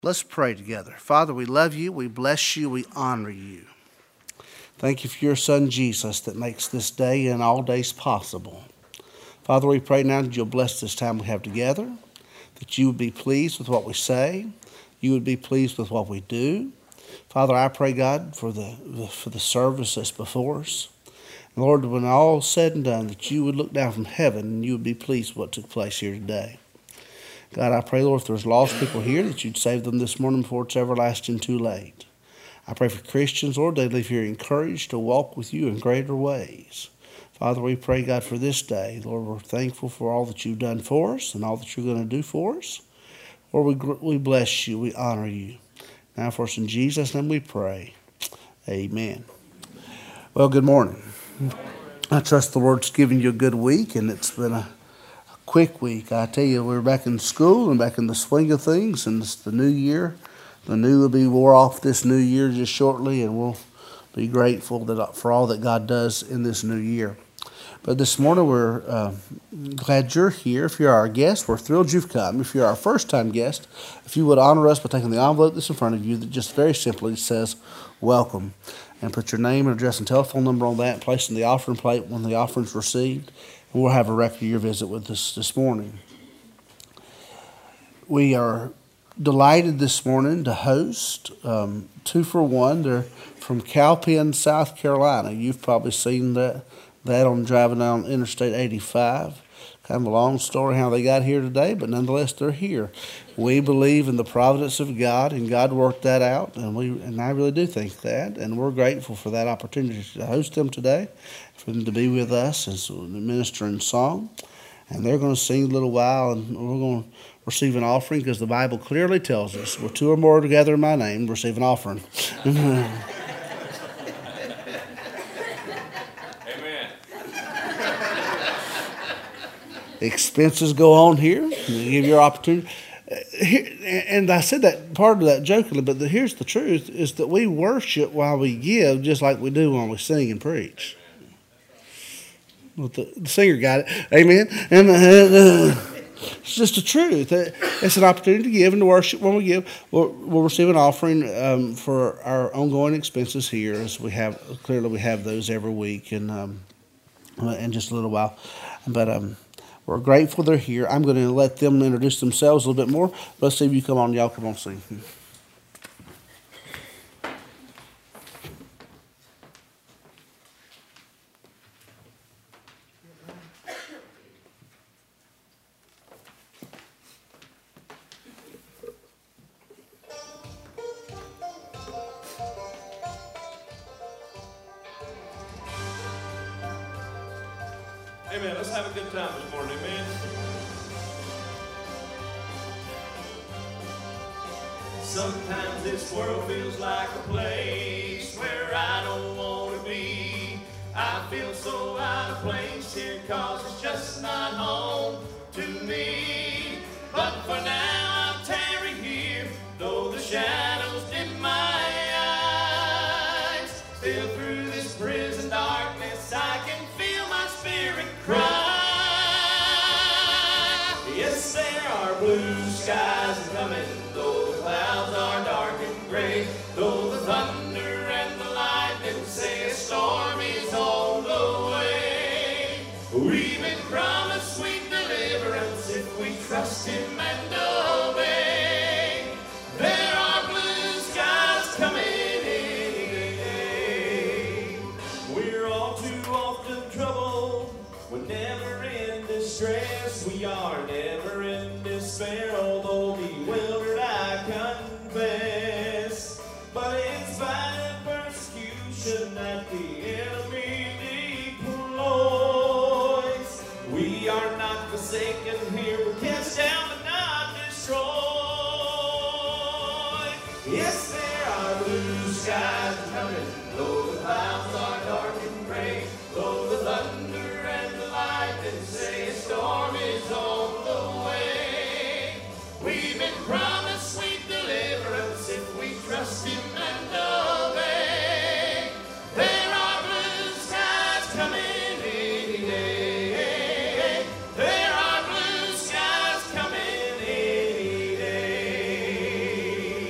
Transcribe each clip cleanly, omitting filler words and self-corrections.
Let's pray together. Father, we love you, we bless you, we honor you. Thank you for your Son Jesus that makes this day and all days possible. Father, we pray now that you'll bless this time we have together, that you would be pleased with what we say, you would be pleased with what we do. Father, I pray, God, for the service that's before us. Lord, when all is said and done, that you would look down from heaven and you would be pleased with what took place here today. God, I pray, Lord, if there's lost people here, that you'd save them this morning before it's everlasting too late. I pray for Christians, Lord, they leave here encouraged to walk with you in greater ways. Father, we pray, God, for this day. Lord, we're thankful for all that you've done for us and all that you're going to do for us. Lord, we bless you, we honor you. Now for us in Jesus' name we pray. Amen. Well, good morning. I trust the Lord's given you a good week, and it's been a quick week. I tell you, we're back in school and back in the swing of things, and it's the new year. The new will be wore off this new year just shortly, and we'll be grateful for all that God does in this new year. But this morning, we're glad you're here. If you're our guest, we're thrilled you've come. If you're our first-time guest, if you would honor us by taking the envelope that's in front of you that just very simply says, welcome, and put your name and address and telephone number on that and place in the offering plate when the offering's received. And we'll have a record of your visit with us this morning. We are delighted this morning to host 2 for 1. They're from Cowpen, South Carolina. You've probably seen that on driving down Interstate 85. Kind of a long story how they got here today, but nonetheless they're here. We believe in the providence of God, and God worked that out, and I really do think that, and we're grateful for that opportunity to host them today, for them to be with us as a minister in song. And they're going to sing a little while, and we're going to receive an offering, because the Bible clearly tells us, where 2 or more are together in my name, receive an offering. Expenses go on here. You give your opportunity. And I said that part of that jokingly, but here's the truth, is that we worship while we give, just like we do when we sing and preach. Well, the singer got it. Amen. And it's just the truth. It's an opportunity to give and to worship when we give. We'll receive an offering for our ongoing expenses here, as we have those every week, and in just a little while. But we're grateful they're here. I'm going to let them introduce themselves a little bit more. Let's see if you come on. Y'all come on, sing. Amen. Let's have a good time this morning. Amen. Sometimes this world feels like a place where I don't want to be. I feel so out of place here, 'cause it's just not home to me. But for now I'm tarrying here, though the shadows dim my eyes. Still through this prison darkness I can feel my spirit cry. Yes, there are blue skies coming, though the clouds are dark and gray, though the thunder and the lightning say a storm is on the way. We've been promised sweet deliverance if we trust him and obey. There are blue skies coming any day. We're all too often troubled, we're never in distress. We are never in despair, although bewildered I confess. But in spite of persecution that the enemy deploys, we are not forsaken here, we're cast down but not destroyed. Yes, there are blue skies coming, though the clouds are dark and gray, though the thunder and the lightning say a storm is on the way. We've been promised sweet deliverance if we trust him and obey. There are blue skies coming any day. There are blue skies coming any day.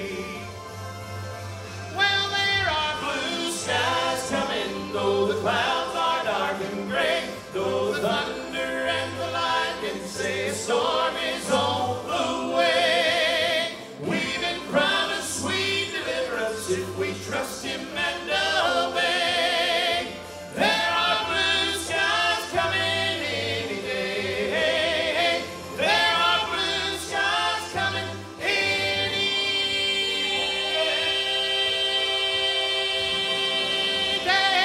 if we trust Him and obey. There are blue skies coming any day. There are blue skies coming any day.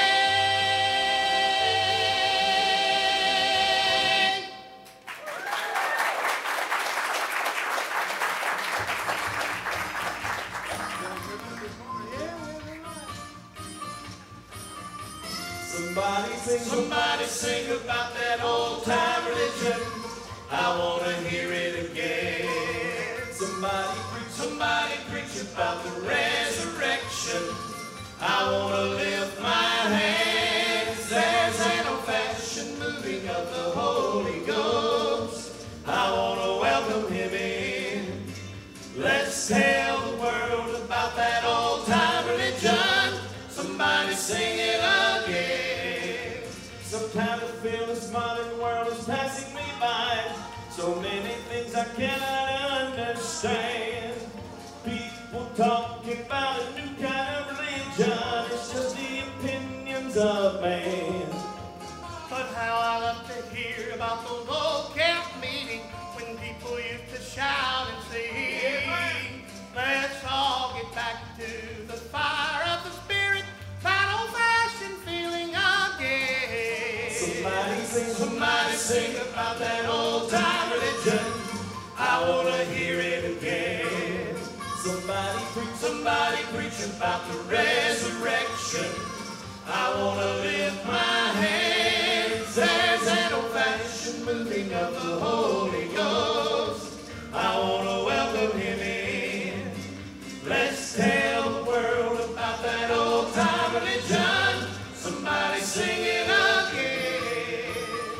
Somebody sing about that old time religion. I want to hear it again. Somebody preach about the resurrection. I want to lift my hands. There's an old-fashioned moving of the Holy Ghost. I want to welcome Him in. Let's tell the world about that old time religion. Somebody sing it again. Sometimes I feel this modern world is passing me by. So many things I cannot understand. People talking about a new kind of religion. It's just the opinions of man. But how I love to hear about those old camp meetings when people used to shout and sing. Let's all get back to the fire of the Spirit, that old-fashioned feeling again. Somebody sing about that old-time religion. I want to hear it again. Somebody preach about the resurrection. I want to lift my hands. There's an old-fashioned moving of the Holy Ghost. I want to welcome Him in. Let's tell the world about that old-time religion. Somebody sing it again.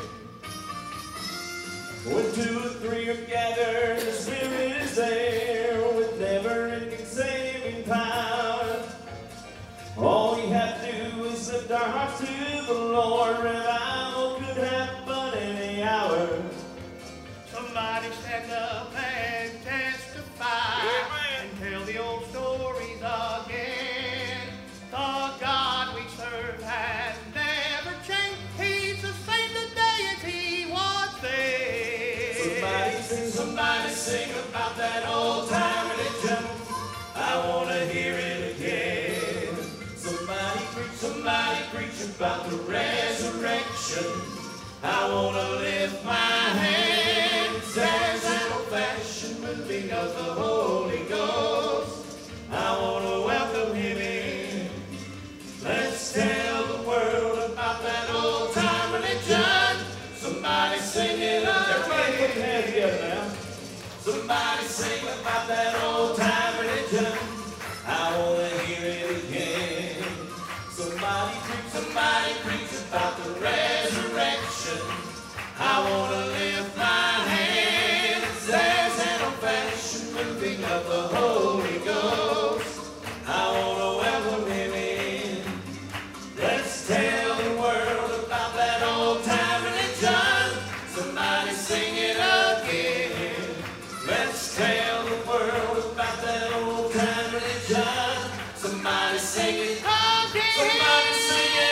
When 2 or 3 are gathered, the Spirit is there with never-ending saving power. All we have to do is lift our hearts to the Lord. Revival could happen any hour. Somebody stand up and testify and tell the old stories again. The God we serve has never changed. He's the same today as He was then. Somebody sing about that old time religion. I want to hear it again. Somebody preach about the resurrection. I want to lift my hands. There's an old-fashioned moving of the Holy Ghost. I want to welcome Him in. Let's tell the world about that old-time religion. Somebody sing it again. Everybody put your hands together now. Somebody sing about that old-time religion. I want to hear it again. Somebody preach about the resurrection. I want to lift my hands. There's an old-fashioned moving of the Holy Ghost. I want to welcome Him in. Let's tell the world about that old-time religion. Somebody sing it again. Let's tell the world about that old-time religion. Somebody sing it again. Somebody sing it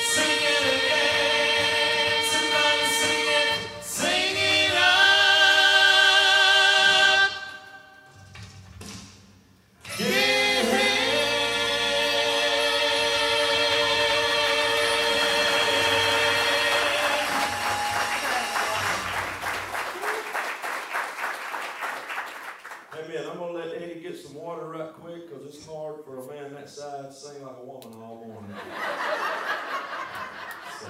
again. Somebody sing it up. Amen. I'm going to let Eddie get some water right quick because it's hard for a man that size to sing like a woman all morning. So,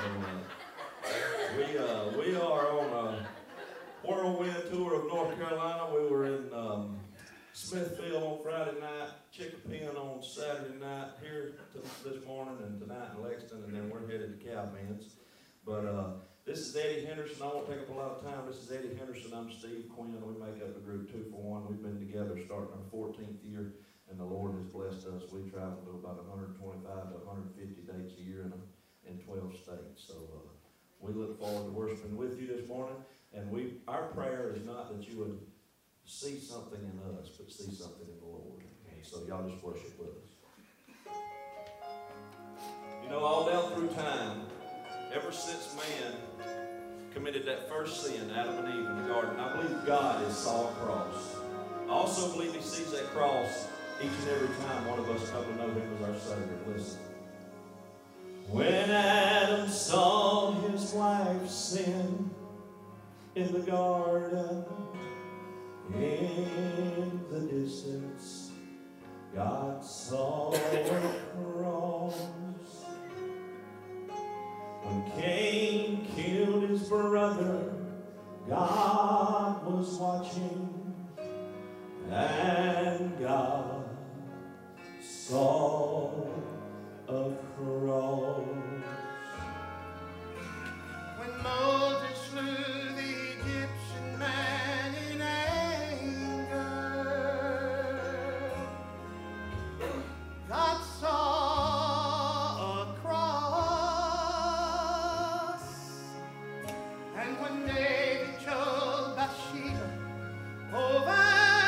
we are on a whirlwind tour of North Carolina. We were in Smithfield on Friday night, Chicopee on Saturday night, here this morning and tonight in Lexington, and then we're headed to Cowpens. But this is Eddie Henderson. I won't take up a lot of time. This is Eddie Henderson. I'm Steve Quinn. We make up the group 2 for 1. We've been together starting our 14th year, and the Lord has blessed us. We travel to about 125 to 150 dates a year in 12 states. So we look forward to worshiping with you this morning. And our prayer is not that you would see something in us, but see something in the Lord. And so y'all just worship with us. know, all down through time, ever since man committed that first sin, Adam and Eve in the garden, I believe God has saw a cross. I also believe he sees that cross each and every time one of us come to know him as our Savior. Listen. When Adam saw his wife's sin in the garden, in the distance, God saw a cross. When Cain killed his brother, God was watching, and God saw a cross. When Moses slew the Egyptian man in anger, God saw a cross. And when David chose Bathsheba over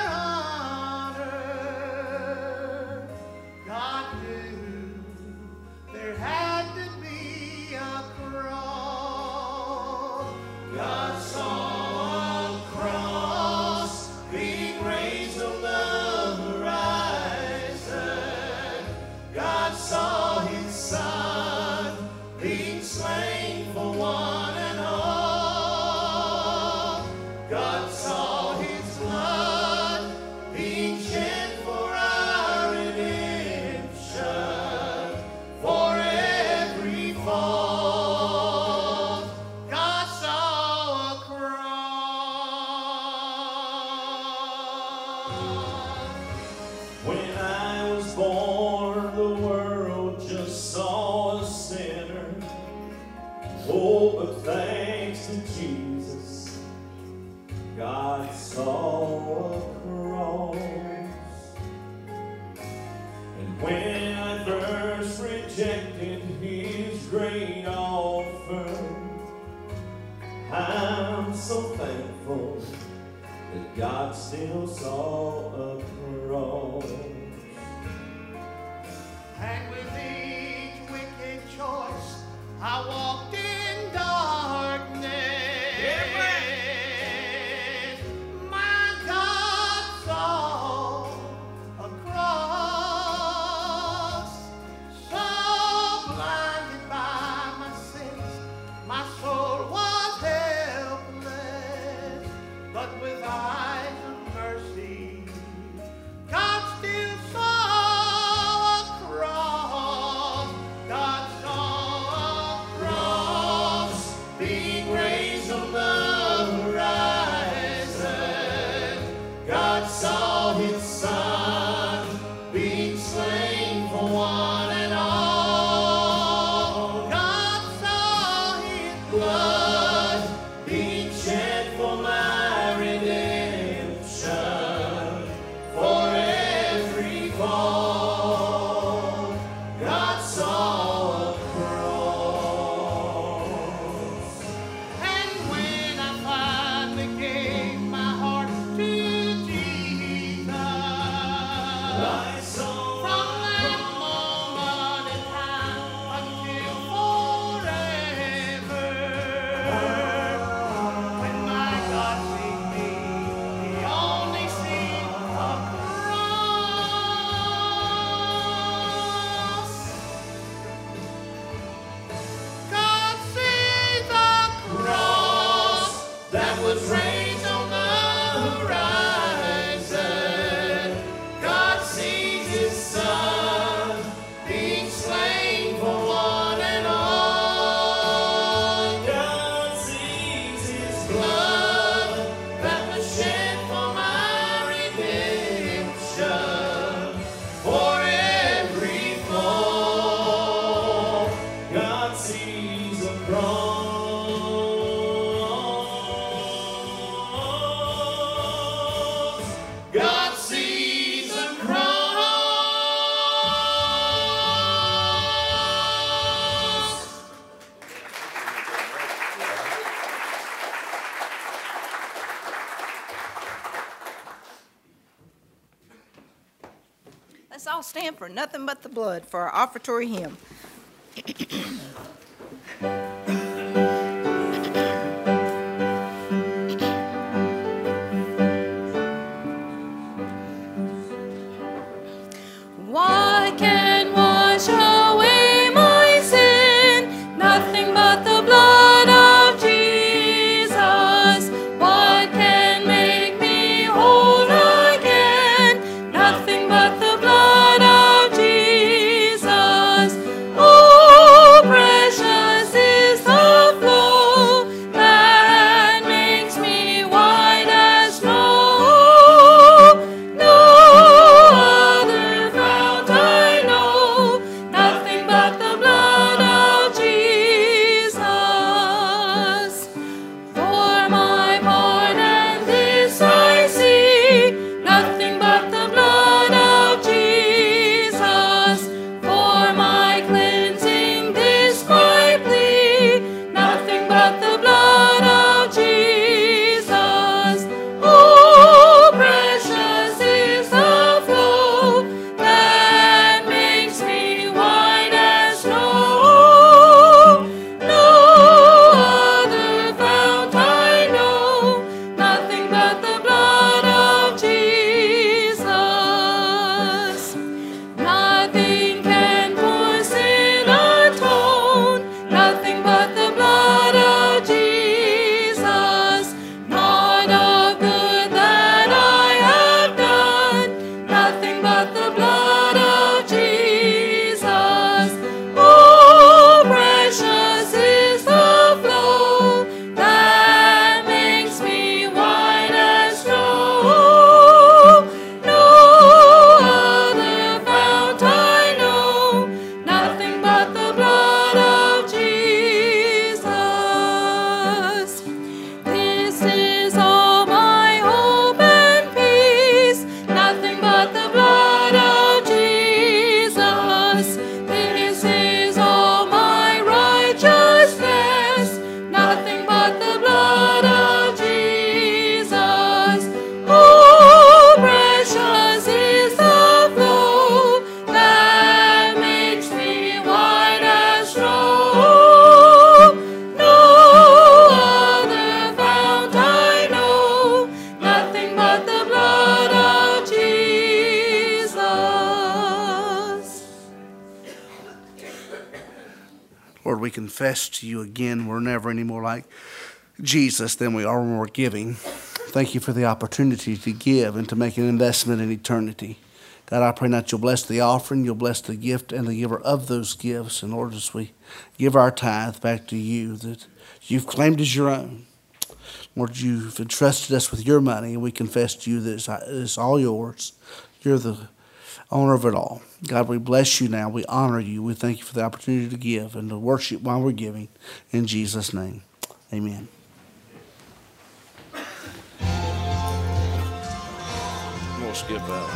honor, God knew there had to be a cross. God saw a cross being raised on the horizon. God saw his son being slain for one and all. God saw his blood being shed for our redemption, for every fault. God saw a cross. When I was born, the world just saw a sinner. Oh, but thanks to Jesus, God saw a cross. And when I first rejected his great offer, I'm so thankful that God still saw a cross. And with each wicked choice, I walked in darkness. My God saw a cross. So blinded by my sins, my soul was helpless. But with eyes of mercy, God still saw a cross. God saw a cross being raised on the horizon. God saw his son being slain for one and all. God saw his blood being shed for my redemption, for every fault. God saw a cross. And when I finally gave my heart to Jesus, I saw from that moment in time until forever, when my God seen me, he only seen a cross. God sees a cross that was raised on the horizon. God sees his son being slain for one and all. God sees his blood that was shed for my redemption, for every fault. God sees a cross. God sees a cross. Let's all stand for Nothing But the Blood for our offertory hymn. What can wash away my sin? Nothing but the blood of Jesus. What can make me whole again? Nothing but the blood of Jesus. Oh, precious is the flow that makes me white as snow. No other fount I know, nothing but the blood of Jesus. For my pardon this I see, nothing but the blood of Jesus. For my cleansing this my plea, nothing but the blood of Jesus. Oh, precious is the flow that makes me white as snow. No other fount I know, nothing but the blood of Jesus. Nothing can for sin atone, nothing but the blood of Jesus. Not a good that I have done, nothing but the blood of Jesus. Oh, precious is the flow that makes me white as snow. No other fount I know, nothing but the blood of Jesus. This is all my hope and peace, nothing but the blood of Jesus. This is all my righteousness, nothing but the blood of Jesus. Oh, precious is the flow that makes me white as snow. No other fount I know, nothing but the blood of Jesus. Lord, we confess to you again, we're never any more like Jesus than we are when we're giving. Thank you for the opportunity to give and to make an investment in eternity. God, I pray that you'll bless the offering, you'll bless the gift and the giver of those gifts. And Lord, as we give our tithe back to you that you've claimed as your own. Lord, you've entrusted us with your money, and we confess to you that it's all yours. You're the owner of it all. God, we bless you now. We honor you. We thank you for the opportunity to give and to worship while we're giving. In Jesus' name, amen. I'm going to skip out.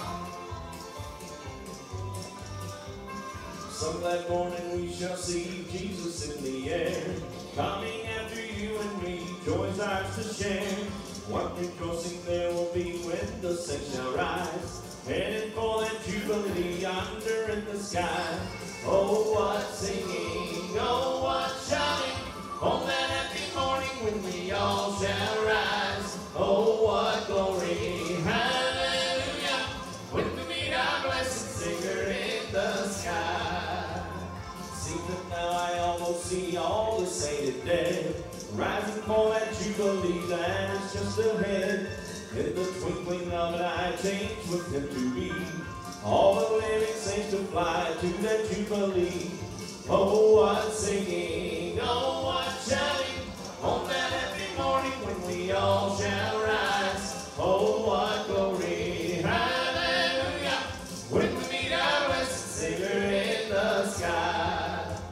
Some that morning we shall see Jesus in the air, coming after you and me, joy's ours to share. What rejoicing there will be when the sun shall rise, headed for that jubilee yonder in the sky. Oh, what singing, oh, what shouting, on that happy morning when we all shall rise. Oh, what glory, hallelujah, when we meet our blessed Savior in the sky. See that now I almost see all the sainted dead, rising for that jubilee that is just ahead. In the twinkling of an eye, change with him to be, all the living saints to fly to that jubilee. Oh, what singing, oh, what shouting, on that happy morning when we all shall rise. Oh, what glory, hallelujah, when we meet our blessed Savior in the sky.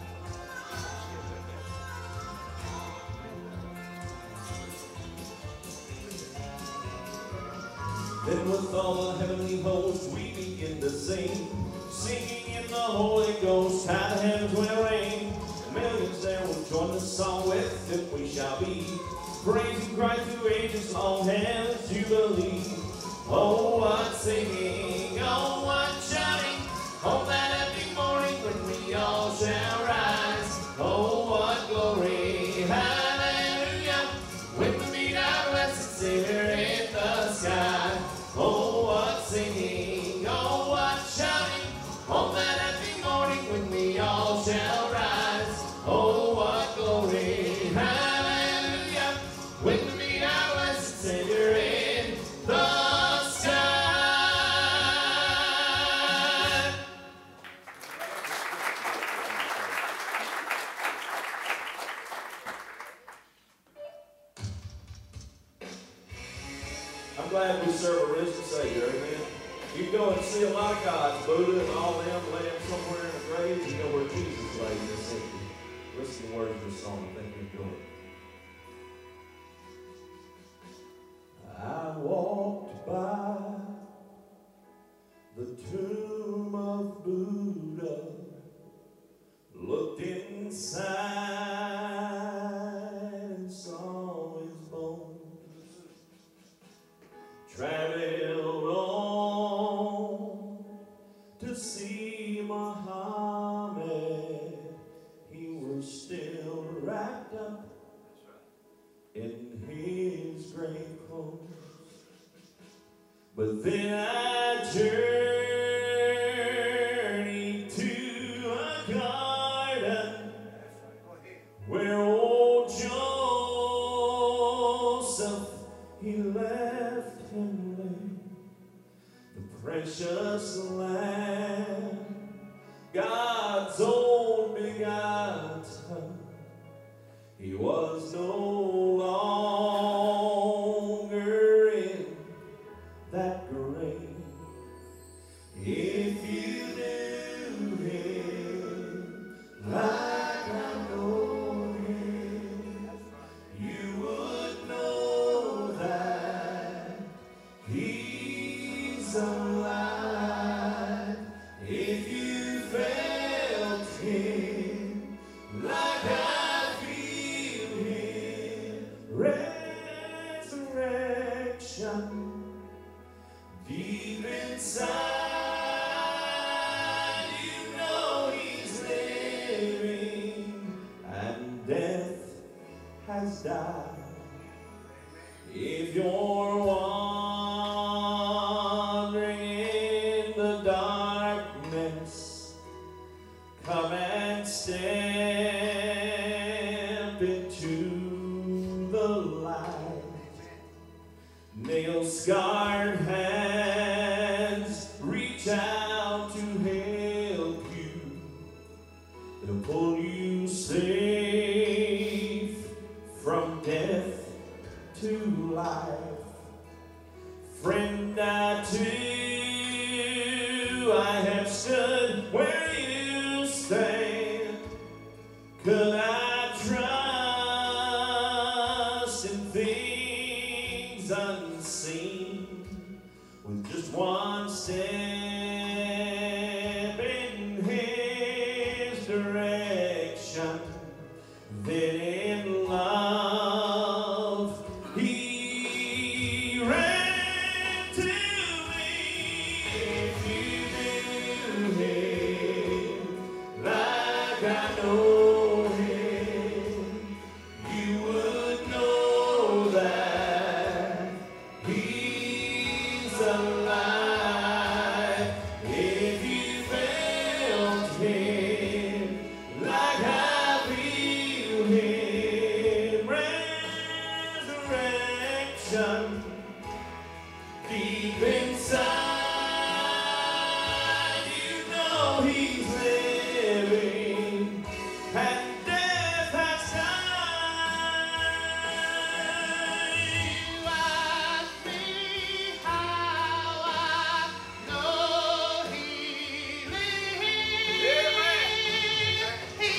Then with all the heavenly hosts we begin to sing, singing in the Holy Ghost, how the heavens will reign. Millions there will join the song, with him we shall be, praising Christ through ages long, heaven's jubilee. Oh, what singing, oh, what shouting, on that happy morning when we all shall rise. go and see a lot of gods, Buddha and all them laying somewhere in a grave, you know where Jesus lay in this empty. Listen to the words of this song. I think you enjoy it. I walked by the tomb of Buddha, looked inside and saw his bones, traveled on to see Muhammad. He was still wrapped up in his grave clothes. But then I journeyed to a garden where old Joseph, he left him lay, the precious land, God's own begotten. He was no longer in that grave. If you knew him like I know him, you would know that he's alive. If you felt him like I feel him, resurrection deep inside, you know he's living, and death has died. If you're wandering in the darkness, come and step into the light. Nail-scarred hands reach out to help you. They'll pull you safe from death to life. Friend, I too, I have stood where you stand. Could I trust in things unseen with just one step in his direction? Then in love he ran to me. If you knew him like I know him, you would know that he's alive. If you felt him like I feel him, resurrection deep inside, you know he's living, and death has died. You ask me how I know he lives. He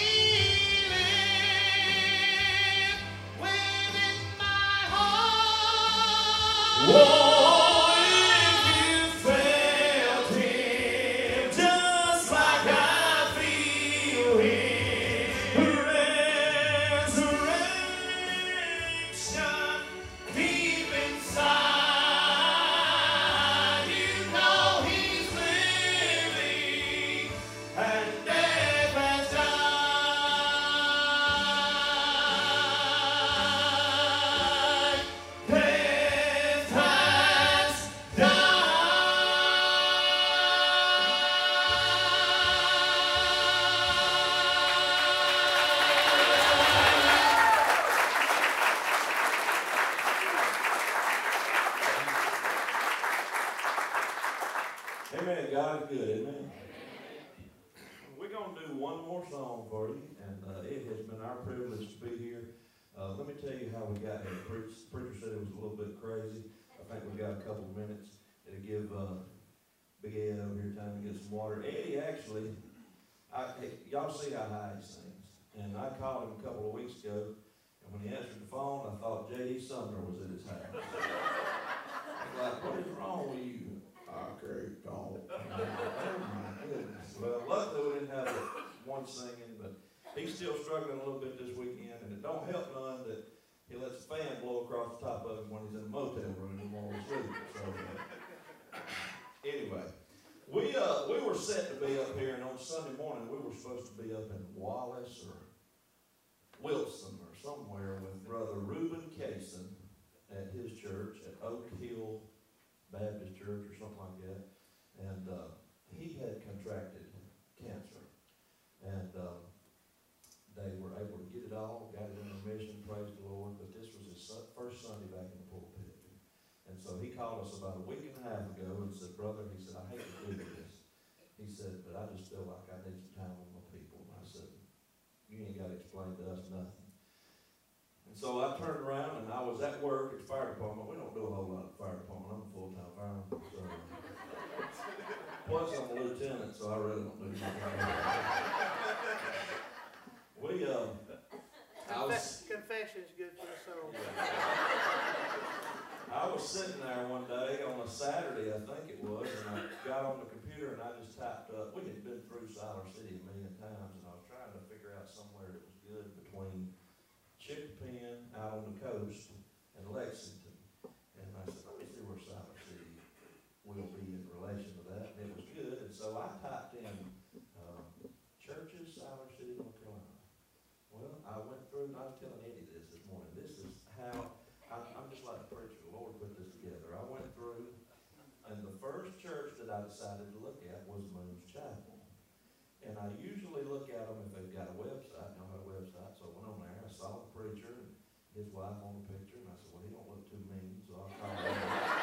lives within my heart. Oh, if you felt him just like I feel him, resurrection deep inside, you know he's living, and death has died. Death has Amen. God is good. Amen. We're going to do one more song for you, and it has been our privilege to be here. Let me tell you how we got here. Preacher said it was a little bit crazy. I think we got a couple of minutes to give Big Ed over here trying to get some water. Eddie actually, y'all see how high he sings. And I called him a couple of weeks ago, and when he answered the phone, I thought J.D. Sumner was at his house. I was like, what is wrong with you? I can't talk. Oh my goodness. Well, luckily we didn't have one singing, but he's still struggling a little bit this weekend, and it don't help none that he lets a fan blow across the top of him when he's in a motel room and while he's sleeping. So, anyway, we were set to be up here, and on Sunday morning we were supposed to be up in Wallace or Wilson or somewhere with Brother Reuben Kaysen at his church at Oak Hill Baptist Church or something like that. And he had contracted cancer. And they were able to get it all, got it in remission, praise the Lord. But this was his first Sunday back in the pulpit. And so he called us about a week and a half ago and said, brother, he said, I hate to do this. He said, but I just feel like I need some time with my people. And I said, you ain't got to explain to us nothing. And so I turned around and I was at work at the fire department. We don't do a whole lot at the fire department. I'm a full-time fireman. So. Plus I'm a lieutenant, so I really don't do anything. Confession's good for the soul. I was sitting there one day on a Saturday, I think it was, and I got on the computer and I just typed up, we had been through Siler City a million times, and I was trying to figure out somewhere that was good between Chickapin out on the coast and Lexington. And I said, let me see where Siler City will be in relation to that. And it was good. And so I typed in churches, Siler City, North Carolina. Well, I went through, and I was telling Eddie this morning. This is how, I'm just like the preacher. The Lord put this together. I went through, and the first church that I decided to look at was Moon's Chapel. And I usually look at them if they've got a website. I don't have a website, so I went on there. I saw the preacher and his wife on the picture, and I said, well, he don't look too mean, so I'll call him.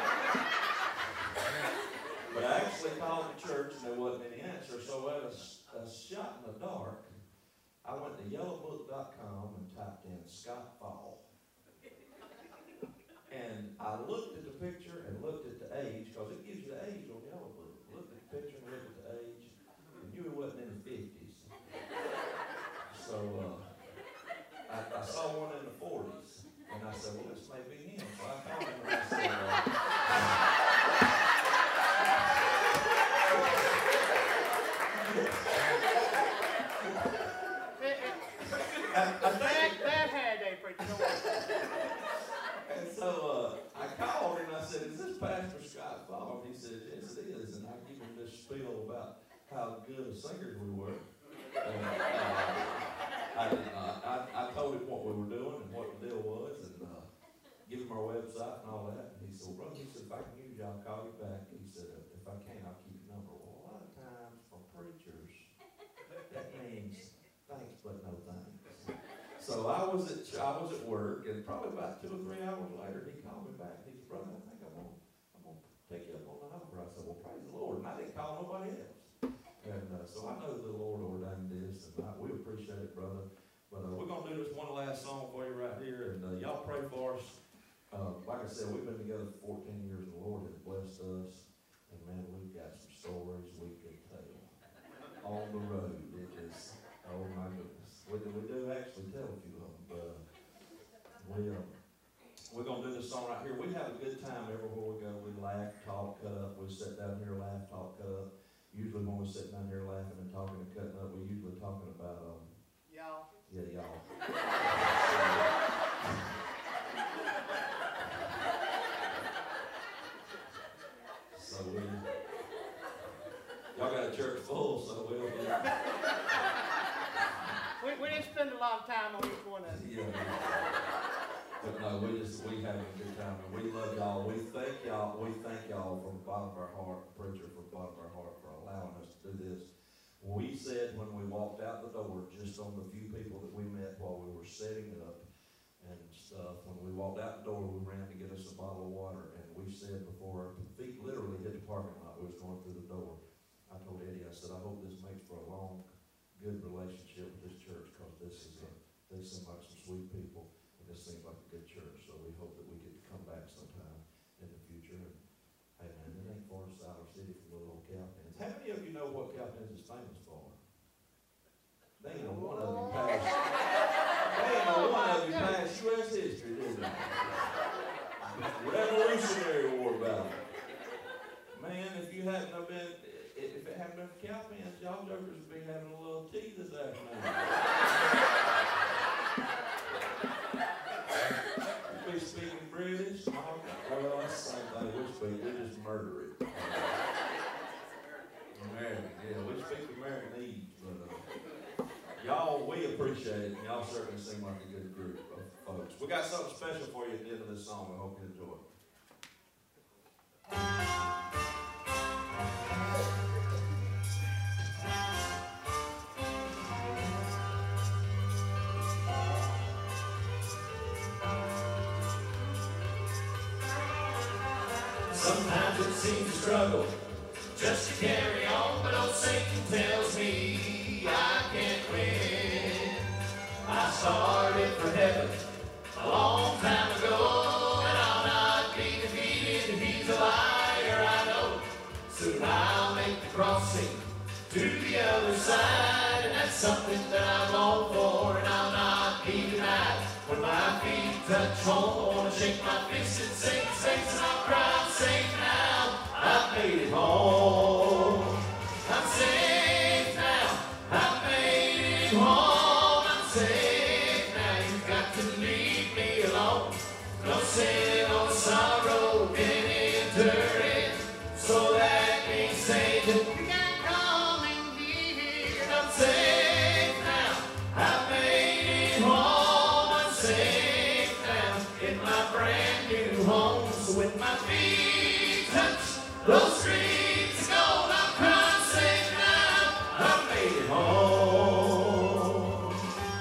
But I actually called the church, and there wasn't any answer. So at a shot in the dark, I went to yellowbook.com and typed in Scott Fall. And I looked at the picture and looked at the age, because it gives you the age on Yellow Book. Looked at the picture and looked at the age. Knew he wasn't in his 50s. So I saw one in the 40s. And I said, well, this may be him. So I called him and I said, Bad hair day, preacher. and so I called and I said, is this Pastor Scott Fall? And he said, yes, it is. And I gave him this spiel about how good a singers we were. And, I told him what we were doing and what the deal was, and give him our website and all that. And he said, well, brother, he said, if I can use you, I'll call you back. He said, if I can't, I'll keep your number. Well, a lot of times for preachers, that means thanks but no thanks. So I was at work, and probably about 2 or 3 hours later, he called me back. And he said, brother, I think I'm gonna take you up on the number. I said, well, praise the Lord. And I didn't call nobody else. And so I know the Lord ordained this, and we appreciate it, brother. But we're going to do this one last song for you right here, and y'all pray for us. Like I said, we've been together for 14 years, and the Lord has blessed us. And man, we've got some stories we could tell on the road. It is, oh my goodness. We do actually tell a few of them. We're going to do this song right here. We have a good time everywhere we go. We laugh, talk, cut up. We sit down here, laugh, talk, cut up. Usually when we're sitting down here laughing and talking and cutting up, we're usually talking about, y'all. Yeah, y'all. So y'all got a church full, so we'll We didn't spend a lot of time on each one of them. Yeah. But no, we having a good time, and we love y'all. We thank y'all from the bottom of our heart, preacher, from the bottom of our heart, for allowing us to do this. We said when we walked out the door, just on the few people that we met while we were setting up and stuff, when we walked out the door, we ran to get us a bottle of water, and we said before our feet literally hit the parking lot, we was going through the door. I told Eddie, I said, I hope this makes for a long, good relationship with this church, because they seem like some sweet people. This seems like a good church, so we hope that we get to come back sometime in the future. And hey man, it ain't far to Siler City from little old Kelly. what Cowpens is famous for. They ain't no one of you passed. They ain't no one of you passed U.S. history, did they? Revolutionary War battle. Man, if you hadn't have been, if it hadn't been for Cowpens, y'all jokers would be having a little tea this afternoon. You'd be speaking British. Well, that's the same thing we speak. We just murder it. American, yeah, we speak Americanese, but y'all, we appreciate it, and y'all certainly seem like a good group of folks. We got something special for you at the end of this song. We hope you enjoy it. Sometimes it seems a struggle just to carry on, but old Satan tells me I can't win. I started for heaven a long time ago, and I'll not be defeated. He's a liar, I know. Soon I'll make the crossing to the other side, and that's something that I long for, and I'll not be denied. When my feet touch home, I want to shake my fist and sing, and I'll cry, I'm safe now, I've made it home. I'm safe now, I've made it home. I'm safe now, you've got to leave me alone. No sin, no sorrow can enter in, so that means Satan, you can't come in here. I'm safe now, I've made it home. I'm safe now, in my brand new home. So when my feet touch those streets of gold, I'm crying safe now, I've made it home.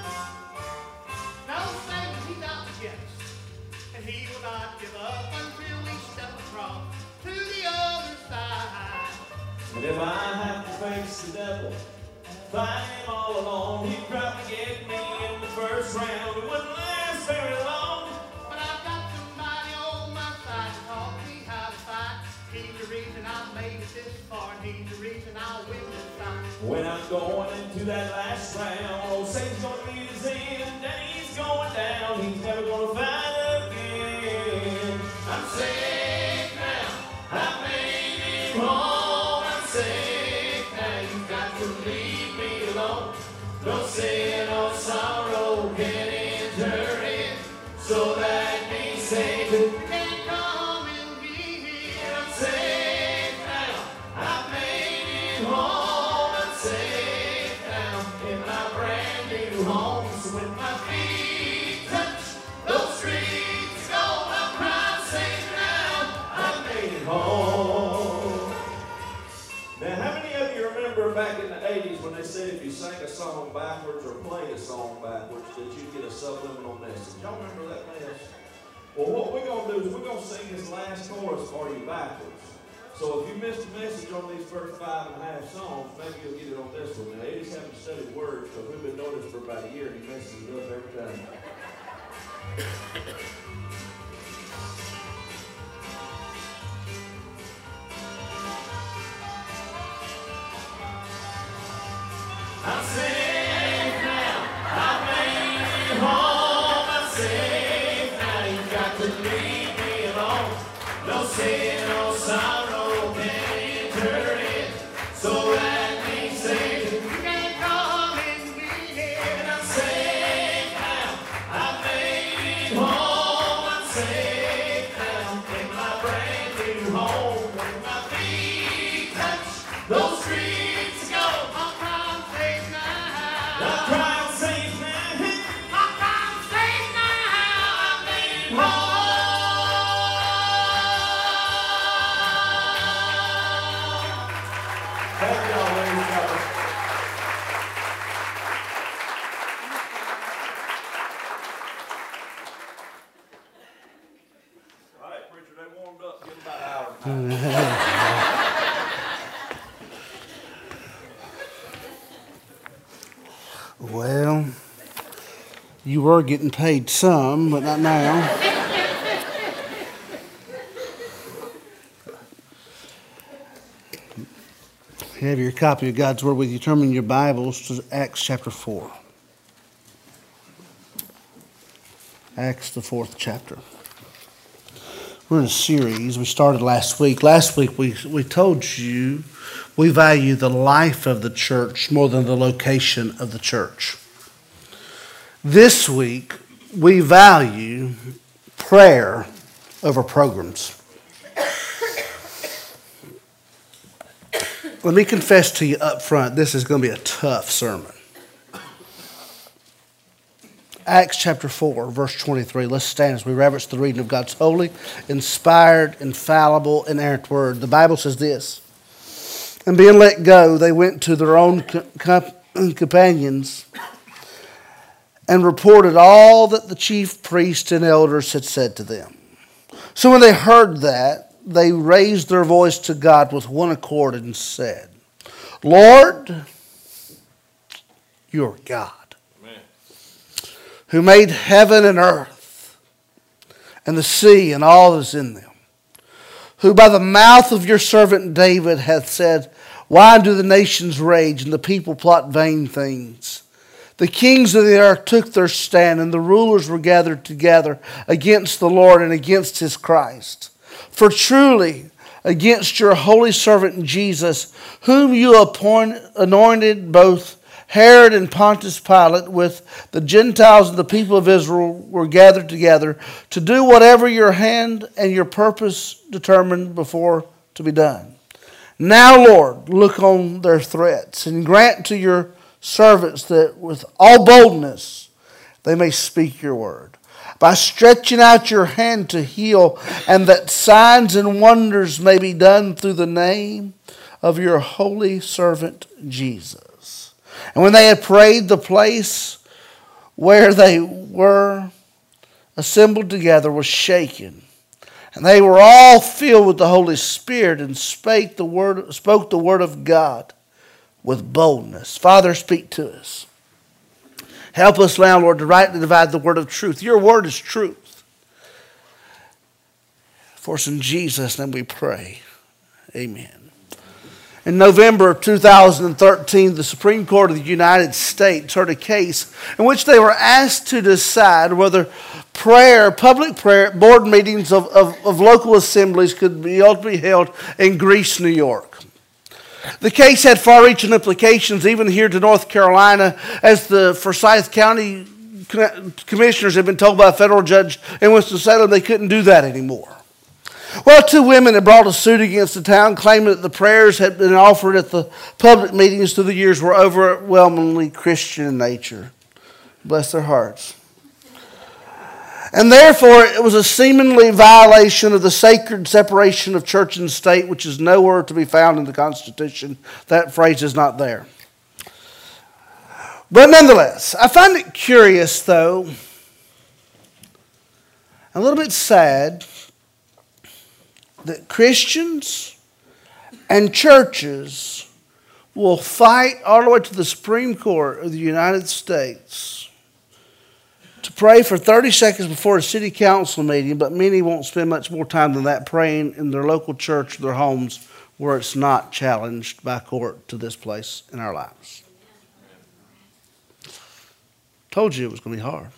Now Satan, he's out to get us, and he will not give up until we step across to the other side. And if I have to face the devil, fight him all alone, he'd probably get me in the first round. It wouldn't last very long. But I've got somebody on my side to taught me how to fight. He's the reason I made it this far, and he's the reason I'll win this fight. When I'm going into that last round, old Satan's gonna meet his end, and he's going down. He's never gonna fight again. I'm safe now, I've made it home. I'm safe now, you've got to leave me alone. No sin, no sorrow can enter in, so that means Satan, you can't come in here. I'm safe now, I've made it home. I'm safe now, in my brand new home. So when my feet touch those streets of gold, I'm crying safe now, I've made it home. Now, how many of you remember back in the 80s when they said if you sang a song backwards or played a song backwards that you'd get a subliminal message? Y'all remember that mess? Well, what we're going to do is we're going to sing this last chorus for you backwards. So if you missed the message on these first 5.5 songs, maybe you'll get it on this one. Now, Eddie's haven't studied words, because we've been doing this for about a year, and he messes it up every time. I'm safe now, I've made it home. I'm safe now, you've got to leave me alone. No sin, no sorrow can enter in, so that means Satan, you can't come in here. And I'm safe now, I've made it home. I'm safe now, in my brand new home. When my feet touch those streets of gold, I'm crying safe now. I'm crying safe now. I'm crying safe now. I've made it home. Thank y'all, ladies and gentlemen. All right, preacher, they warmed up. Give them about an hour. Well, you were getting paid some, but not now. You have your copy of God's Word with you. Turn in your Bibles to Acts chapter 4. Acts, the 4th chapter. We're in a series we started last week. Last week we told you we value the life of the church more than the location of the church. This week we value prayer over programs. Let me confess to you up front, this is going to be a tough sermon. Acts chapter 4, verse 23. Let's stand as we reverence the reading of God's holy, inspired, infallible, inerrant word. The Bible says this: "And being let go, they went to their own companions and reported all that the chief priests and elders had said to them. So when they heard that, they raised their voice to God with one accord and said, 'Lord, you are God, who made heaven and earth and the sea and all that is in them, who by the mouth of your servant David hath said, Why do the nations rage and the people plot vain things? The kings of the earth took their stand, and the rulers were gathered together against the Lord and against his Christ. For truly, against your holy servant Jesus, whom you anointed both Herod and Pontius Pilate with the Gentiles and the people of Israel were gathered together to do whatever your hand and your purpose determined before to be done. Now, Lord, look on their threats and grant to your servants that with all boldness they may speak your word, by stretching out your hand to heal, and that signs and wonders may be done through the name of your holy servant Jesus.' And when they had prayed, the place where they were assembled together was shaken, and they were all filled with the Holy Spirit and spoke the word of God with boldness." Father, speak to us. Help us now, Lord, to rightly divide the word of truth. Your word is truth. For us in Jesus' name we pray. Amen. In November of 2013, the Supreme Court of the United States heard a case in which they were asked to decide whether public prayer, board meetings of local assemblies could be ultimately held in Greece, New York. The case had far-reaching implications even here to North Carolina, as the Forsyth County commissioners had been told by a federal judge in Winston-Salem they couldn't do that anymore. Well, two women had brought a suit against the town, claiming that the prayers had been offered at the public meetings through the years were overwhelmingly Christian in nature. Bless their hearts. And therefore, it was a seemingly violation of the sacred separation of church and state, which is nowhere to be found in the Constitution. That phrase is not there. But nonetheless, I find it curious, though, a little bit sad, that Christians and churches will fight all the way to the Supreme Court of the United States to pray for 30 seconds before a city council meeting, but many won't spend much more time than that praying in their local church or their homes where it's not challenged by court to this place in our lives. Told you it was going to be hard.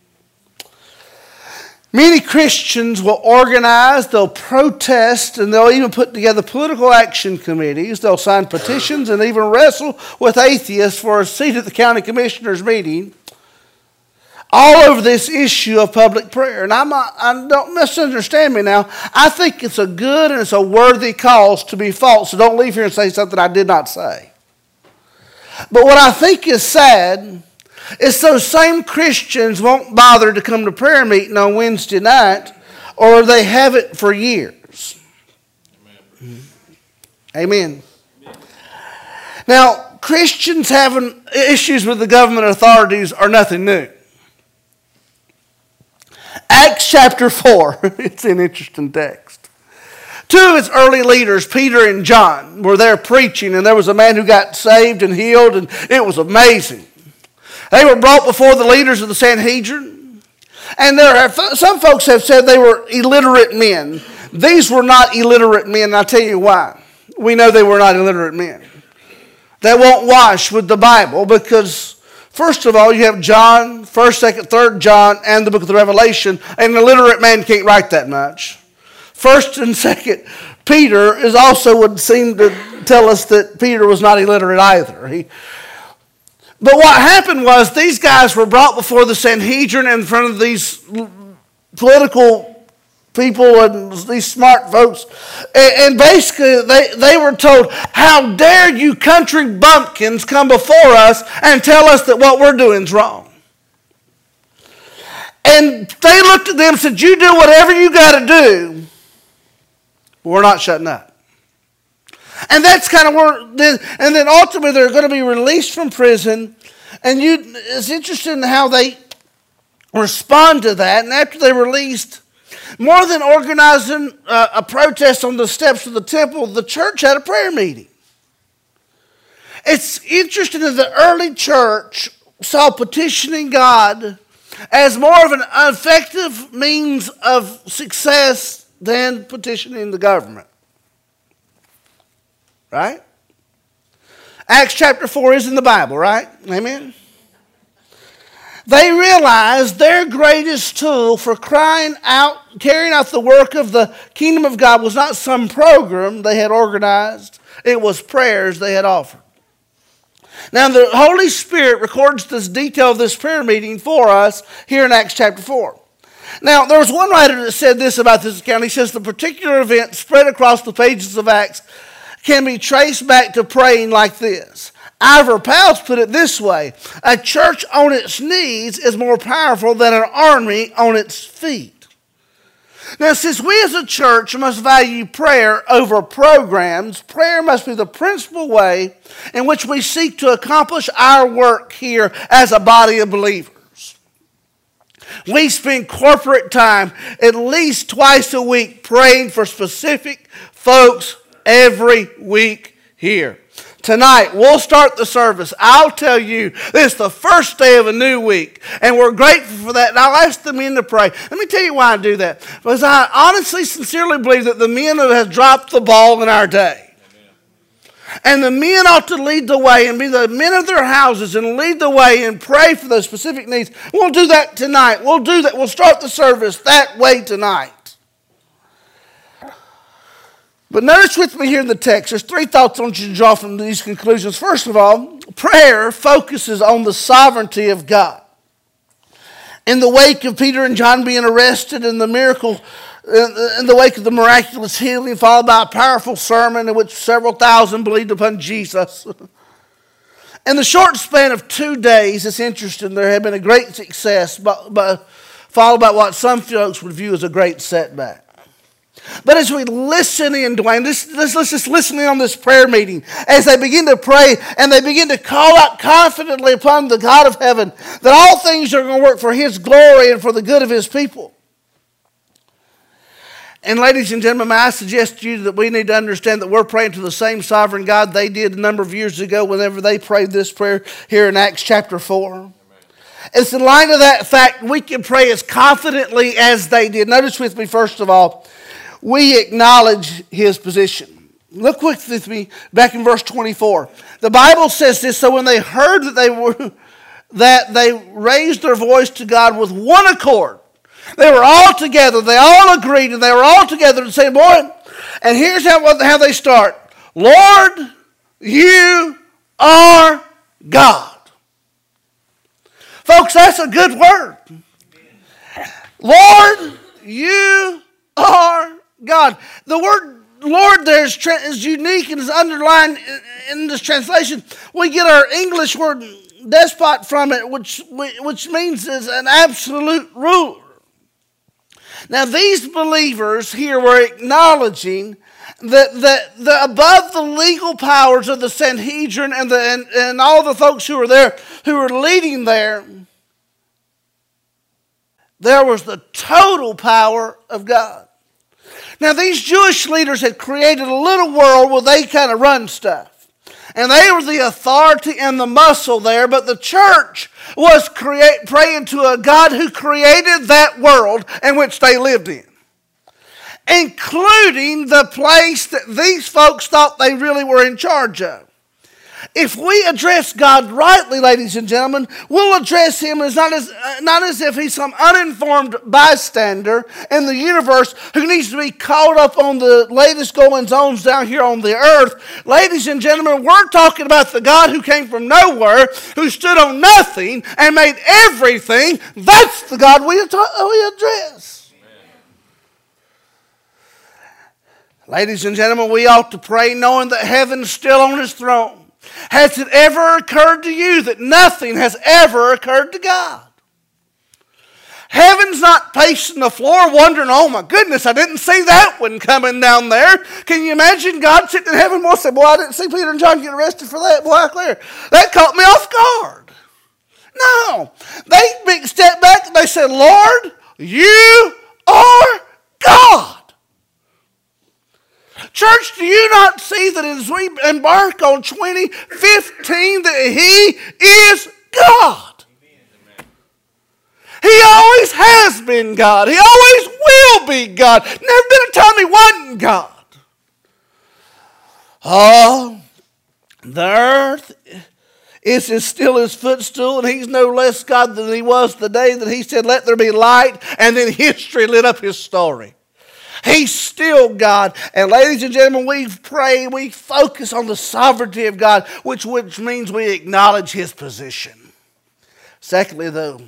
Many Christians will organize, they'll protest, and they'll even put together political action committees. They'll sign petitions and even wrestle with atheists for a seat at the county commissioners meeting, all over this issue of public prayer. And I don't misunderstand me now. I think it's a good and it's a worthy cause to be fought, so don't leave here and say something I did not say. But what I think is sad is those same Christians won't bother to come to prayer meeting on Wednesday night, or they haven't for years. Amen. Now, Christians having issues with the government authorities are nothing new. Acts chapter 4, it's an interesting text. Two of its early leaders, Peter and John, were there preaching, and there was a man who got saved and healed, and it was amazing. They were brought before the leaders of the Sanhedrin, and some folks have said they were illiterate men. These were not illiterate men, and I'll tell you why. We know they were not illiterate men. that won't wash with the Bible because, first of all, you have John, 1st, 2nd, 3rd John, and the book of the Revelation, and an illiterate man can't write that much. 1st and 2nd Peter is also would seem to tell us that Peter was not illiterate either. But what happened was these guys were brought before the Sanhedrin in front of these political people and these smart folks. And basically they were told, how dare you country bumpkins come before us and tell us that what we're doing is wrong. And they looked at them and said, you do whatever you got to do, but we're not shutting up. And that's kind of where, and then ultimately they're going to be released from prison. And it's interesting how they respond to that. And after they're released, more than organizing a protest on the steps of the temple, the church had a prayer meeting. It's interesting that the early church saw petitioning God as more of an effective means of success than petitioning the government. Right? Acts chapter 4 is in the Bible, right? Amen? They realized their greatest tool for carrying out the work of the kingdom of God was not some program they had organized. It was prayers they had offered. Now, the Holy Spirit records this detail of this prayer meeting for us here in Acts chapter 4. Now, there was one writer that said this about this account. He says, the particular event spread across the pages of Acts can be traced back to praying like this. Ivor Powell put it this way: a church on its knees is more powerful than an army on its feet. Now, since we as a church must value prayer over programs, prayer must be the principal way in which we seek to accomplish our work here as a body of believers. We spend corporate time at least twice a week praying for specific folks every week here. Tonight, we'll start the service. I'll tell you, this is the first day of a new week, and we're grateful for that, and I'll ask the men to pray. Let me tell you why I do that. Because I honestly, sincerely believe that the men have dropped the ball in our day. And the men ought to lead the way and be the men of their houses and lead the way and pray for those specific needs. We'll do that tonight. We'll do that. We'll start the service that way tonight. But notice with me here in the text, there's three thoughts I want you to draw from these conclusions. First of all, prayer focuses on the sovereignty of God. In the wake of Peter and John being arrested and the miracle, in the wake of the miraculous healing, followed by a powerful sermon in which several thousand believed upon Jesus. In the short span of 2 days, it's interesting, there had been a great success, but followed by what some folks would view as a great setback. But as we listen in, Dwayne, let's just listen in on this prayer meeting as they begin to pray and they begin to call out confidently upon the God of heaven that all things are going to work for His glory and for the good of His people. And ladies and gentlemen, I suggest to you that we need to understand that we're praying to the same sovereign God they did a number of years ago whenever they prayed this prayer here in Acts chapter 4. It's in light of that fact we can pray as confidently as they did. Notice with me, first of all, we acknowledge His position. Look with me back in verse 24. The Bible says this: so when they heard that they raised their voice to God with one accord. They were all together. They all agreed, and they were all together and saying, "Boy," and here's how they start: "Lord, you are God." Folks, that's a good word. Lord, you are God. The word Lord there is unique and is underlined in this translation. We get our English word despot from it, which means is an absolute ruler. Now these believers here were acknowledging that above the legal powers of the Sanhedrin and all the folks who were there, who were leading there was the total power of God. Now, these Jewish leaders had created a little world where they kind of run stuff. And they were the authority and the muscle there, but the church was praying to a God who created that world in which they lived in, including the place that these folks thought they really were in charge of. if we address God rightly, ladies and gentlemen, we'll address him as not as if he's some uninformed bystander in the universe who needs to be caught up on the latest goings-ons down here on the earth. Ladies and gentlemen, we're talking about the God who came from nowhere, who stood on nothing and made everything. That's the God we address. Ladies and gentlemen, we ought to pray knowing that heaven's still on his throne. Has it ever occurred to you that nothing has ever occurred to God? Heaven's not pacing the floor wondering, oh my goodness, I didn't see that one coming down there. Can you imagine God sitting in heaven and say, boy, I didn't see Peter and John get arrested for that. Boy, clear. That caught me off guard. No. They stepped back and they said, Lord, you are God. Church, do you not see that as we embark on 2015 that he is God? He always has been God. He always will be God. Never been a time he wasn't God. Oh, the earth is still his footstool, and he's no less God than he was the day that he said, let there be light, and then history lit up his story. He's still God. And ladies and gentlemen, we pray, we focus on the sovereignty of God, which means we acknowledge his position. Secondly, though,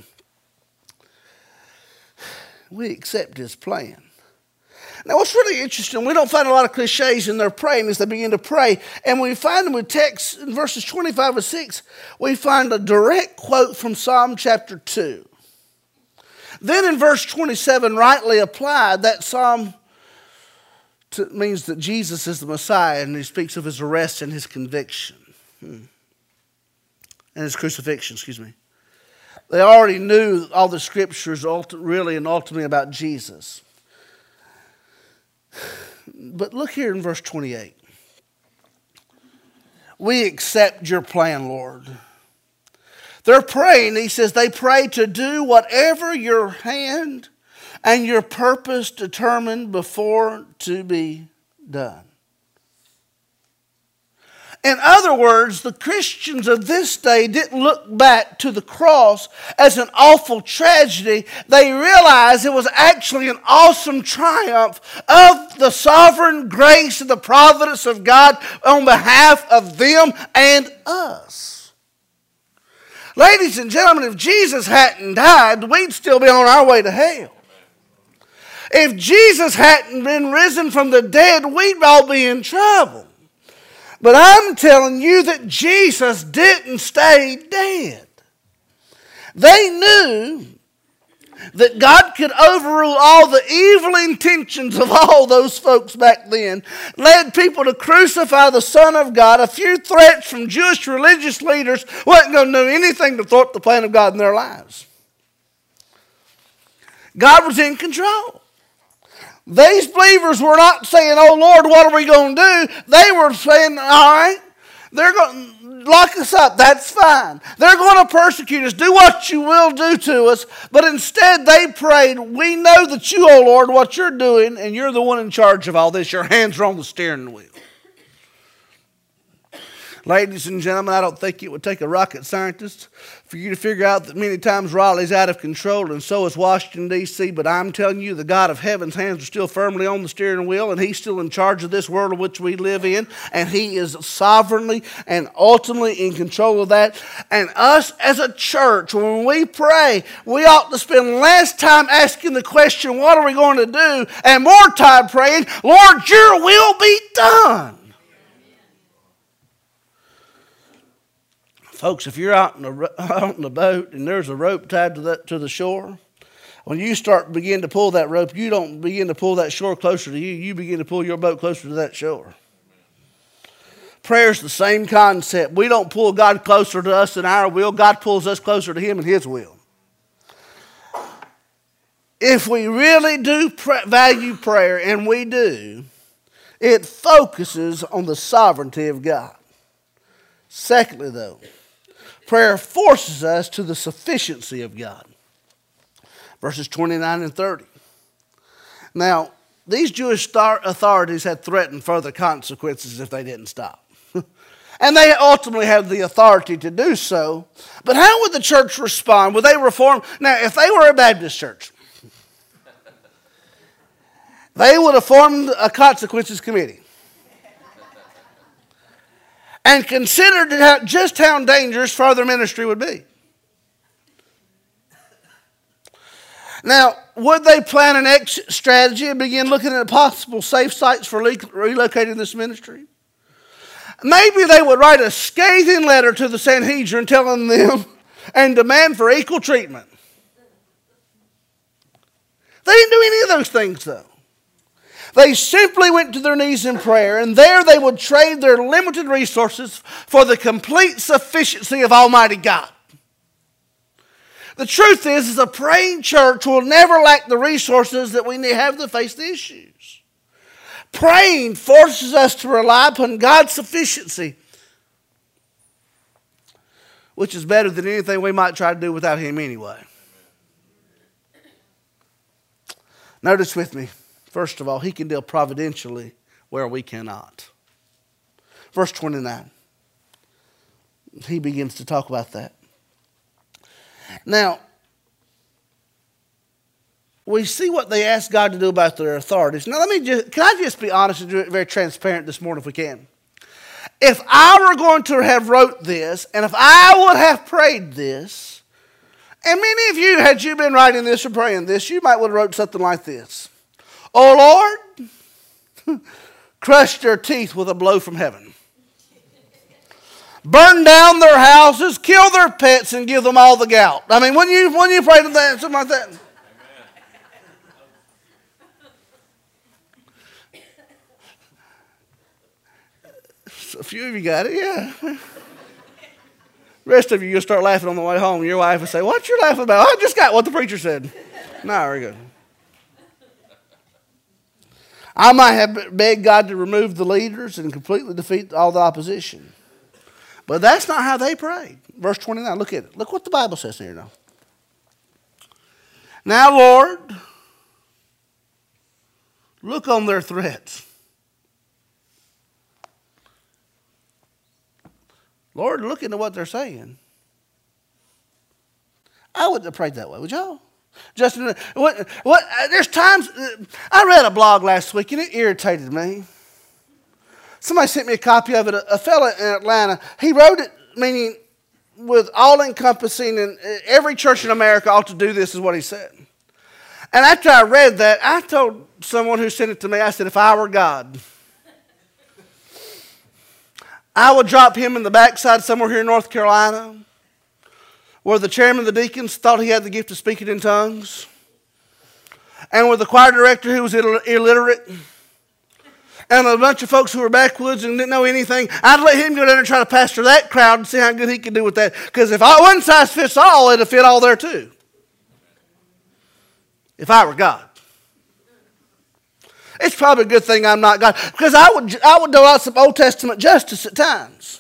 we accept his plan. Now, what's really interesting, we don't find a lot of cliches in their praying as they begin to pray. And we find them with texts in verses 25 and 6, we find a direct quote from Psalm chapter 2. Then in verse 27, rightly applied, that psalm means that Jesus is the Messiah, and he speaks of his arrest and his conviction. And his crucifixion, They already knew all the scriptures really and ultimately about Jesus. But look here in verse 28. We accept your plan, Lord. They're praying, he says, they pray to do whatever your hand and your purpose determined before to be done. In other words, the Christians of this day didn't look back to the cross as an awful tragedy. They realized it was actually an awesome triumph of the sovereign grace and the providence of God on behalf of them and us. Ladies and gentlemen, if Jesus hadn't died, we'd still be on our way to hell. If Jesus hadn't been risen from the dead, we'd all be in trouble. But I'm telling you that Jesus didn't stay dead. They knew that God could overrule all the evil intentions of all those folks back then, led people to crucify the Son of God. A few threats from Jewish religious leaders wasn't going to do anything to thwart the plan of God in their lives. God was in control. These believers were not saying, oh Lord, what are we going to do? They were saying, all right, they're going to lock us up. That's fine. They're going to persecute us. Do what you will do to us. But instead they prayed, we know that you, oh Lord, what you're doing, and you're the one in charge of all this. Your hands are on the steering wheel. Ladies and gentlemen, I don't think it would take a rocket scientist for you to figure out that many times Raleigh's out of control, and so is Washington, D.C., but I'm telling you, the God of heaven's hands are still firmly on the steering wheel, and he's still in charge of this world in which we live in, and he is sovereignly and ultimately in control of that. And us as a church, when we pray, we ought to spend less time asking the question, what are we going to do, and more time praying, Lord, your will be done. Folks, if you're out in a boat and there's a rope tied to the shore, when you begin to pull that rope, you don't begin to pull that shore closer to you. You begin to pull your boat closer to that shore. Prayer's the same concept. We don't pull God closer to us in our will. God pulls us closer to him in his will. If we really do value prayer, and we do, it focuses on the sovereignty of God. Secondly, though, prayer forces us to the sufficiency of God. Verses 29 and 30. Now, these Jewish authorities had threatened further consequences if they didn't stop. And they ultimately have the authority to do so. But how would the church respond? Would they reform? Now, if they were a Baptist church, they would have formed a consequences committee and considered just how dangerous further ministry would be. Now, would they plan an exit strategy and begin looking at possible safe sites for relocating this ministry? Maybe they would write a scathing letter to the Sanhedrin telling them and demand for equal treatment. They didn't do any of those things, though. They simply went to their knees in prayer, and there they would trade their limited resources for the complete sufficiency of Almighty God. The truth is a praying church will never lack the resources that we have to face the issues. Praying forces us to rely upon God's sufficiency, which is better than anything we might try to do without Him anyway. Notice with me, first of all, He can deal providentially where we cannot. Verse 29, He begins to talk about that. Now, we see what they asked God to do about their authorities. Now, can I just be honest and do it very transparent this morning if we can? If I were going to have wrote this, and if I would have prayed this, and many of you, had you been writing this or praying this, you might would have wrote something like this. Oh Lord, crush their teeth with a blow from heaven. Burn down their houses, kill their pets, and give them all the gout. I mean, when you pray to that, something like that. A few of you got it, yeah. The rest of you, you'll start laughing on the way home. Your wife will say, what you laughing about? I just got what the preacher said. No, very good. I might have begged God to remove the leaders and completely defeat all the opposition. But that's not how they prayed. Verse 29, look at it. Look what the Bible says here now. Now, Lord, look on their threats. Lord, look into what they're saying. I wouldn't have prayed that way, would y'all? Justin, there's times, I read a blog last week and it irritated me. Somebody sent me a copy of it, a fella in Atlanta. He wrote it, meaning with all-encompassing, and every church in America ought to do this, is what he said. And after I read that, I told someone who sent it to me, I said, if I were God, I would drop him in the backside somewhere here in North Carolina where the chairman of the deacons thought he had the gift of speaking in tongues, and with the choir director who was illiterate, and a bunch of folks who were backwoods and didn't know anything. I'd let him go down and try to pastor that crowd and see how good he could do with that. Because if one size fits all, it'd fit all there too. If I were God. It's probably a good thing I'm not God, because I would do out some Old Testament justice at times.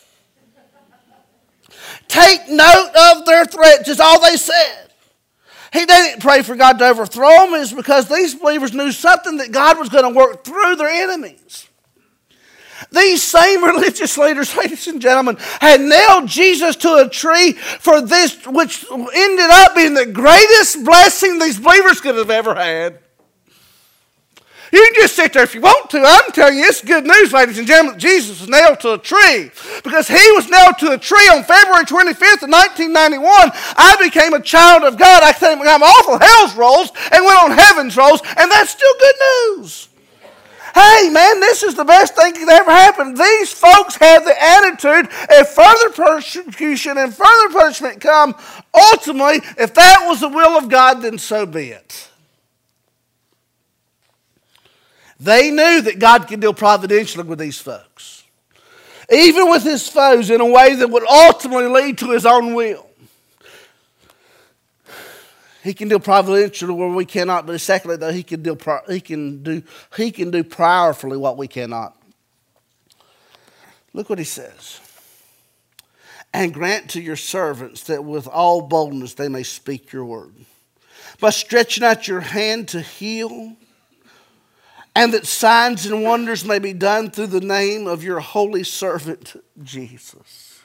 Take note of their threats, is all they said. They didn't pray for God to overthrow them. It's because these believers knew something, that God was going to work through their enemies. These same religious leaders, ladies and gentlemen, had nailed Jesus to a tree for this, which ended up being the greatest blessing these believers could have ever had. You can just sit there if you want to. I'm telling you, it's good news, ladies and gentlemen. Jesus was nailed to a tree. Because he was nailed to a tree on February 25th of 1991. I became a child of God. I came off of hell's rolls and went on heaven's rolls. And that's still good news. Hey, man, this is the best thing that ever happened. These folks had the attitude, if further persecution and further punishment come, ultimately, if that was the will of God, then so be it. They knew that God could deal providentially with these folks, even with his foes, in a way that would ultimately lead to his own will. He can deal providentially where we cannot, but secondly, though, he can do powerfully what we cannot. Look what he says. And grant to your servants that with all boldness they may speak your word, by stretching out your hand to heal, and that signs and wonders may be done through the name of your holy servant, Jesus.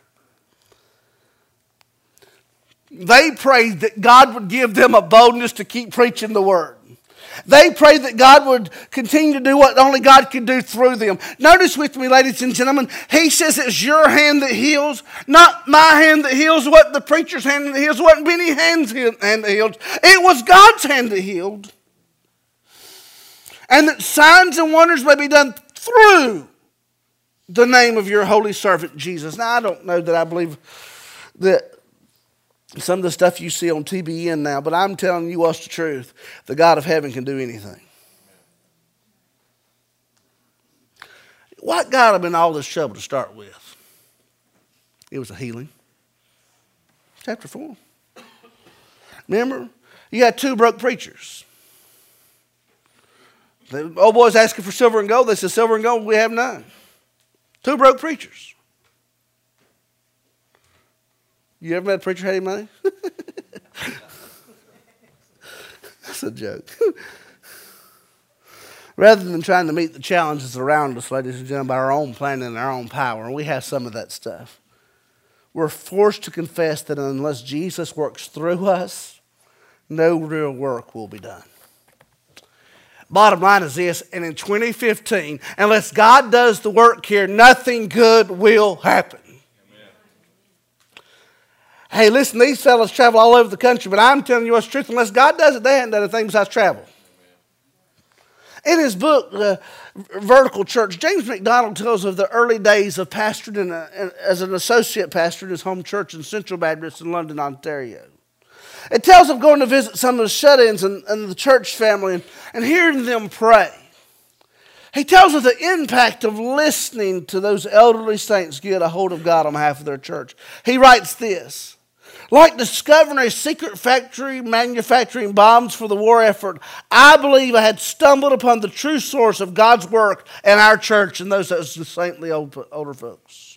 They prayed that God would give them a boldness to keep preaching the word. They prayed that God would continue to do what only God could do through them. Notice with me, ladies and gentlemen, he says it's your hand that heals, not my hand that heals. It wasn't the preacher's hand that heals. It wasn't Benny Hand's hand that healed. It was God's hand that healed. And that signs and wonders may be done through the name of your holy servant, Jesus. Now, I don't know that I believe that some of the stuff you see on TBN now, but I'm telling you what's the truth. The God of heaven can do anything. What got him in all this trouble to start with? It was a healing. Chapter 4. Remember? You had 2 broke preachers. The old boys asking for silver and gold. They said, silver and gold, we have none. 2 broke preachers. You ever met a preacher who had any money? That's a joke. Rather than trying to meet the challenges around us, ladies and gentlemen, by our own plan and our own power, and we have some of that stuff, we're forced to confess that unless Jesus works through us, no real work will be done. Bottom line is this, and in 2015, unless God does the work here, nothing good will happen. Hey, listen, these fellas travel all over the country, but I'm telling you what's truth. Unless God does it, they haven't done a thing besides travel. In his book, Vertical Church, James McDonald tells of the early days of pastoring as an associate pastor in his home church in Central Baptist in London, Ontario. It tells of going to visit some of the shut-ins and the church family and hearing them pray. He tells of the impact of listening to those elderly saints get a hold of God on behalf of their church. He writes this. Like discovering a secret factory manufacturing bombs for the war effort, I believe I had stumbled upon the true source of God's work in our church and those saintly older folks.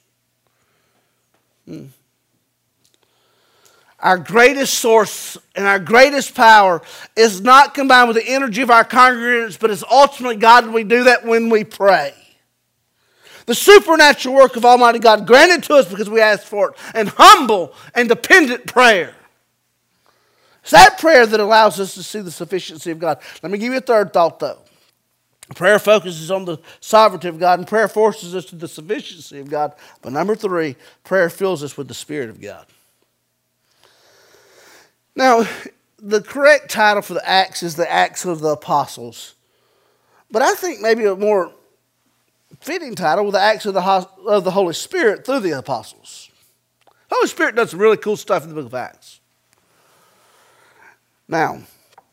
Our greatest source and our greatest power is not combined with the energy of our congregants, but it's ultimately God, and we do that when we pray. The supernatural work of Almighty God granted to us because we asked for it, and humble and dependent prayer. It's that prayer that allows us to see the sufficiency of God. Let me give you a third thought, though. Prayer focuses on the sovereignty of God, and prayer forces us to the sufficiency of God. But number 3, prayer fills us with the Spirit of God. Now, the correct title for the Acts is the Acts of the Apostles. But I think maybe a more fitting title with the Acts of the Holy Spirit through the Apostles. The Holy Spirit does some really cool stuff in the book of Acts. Now,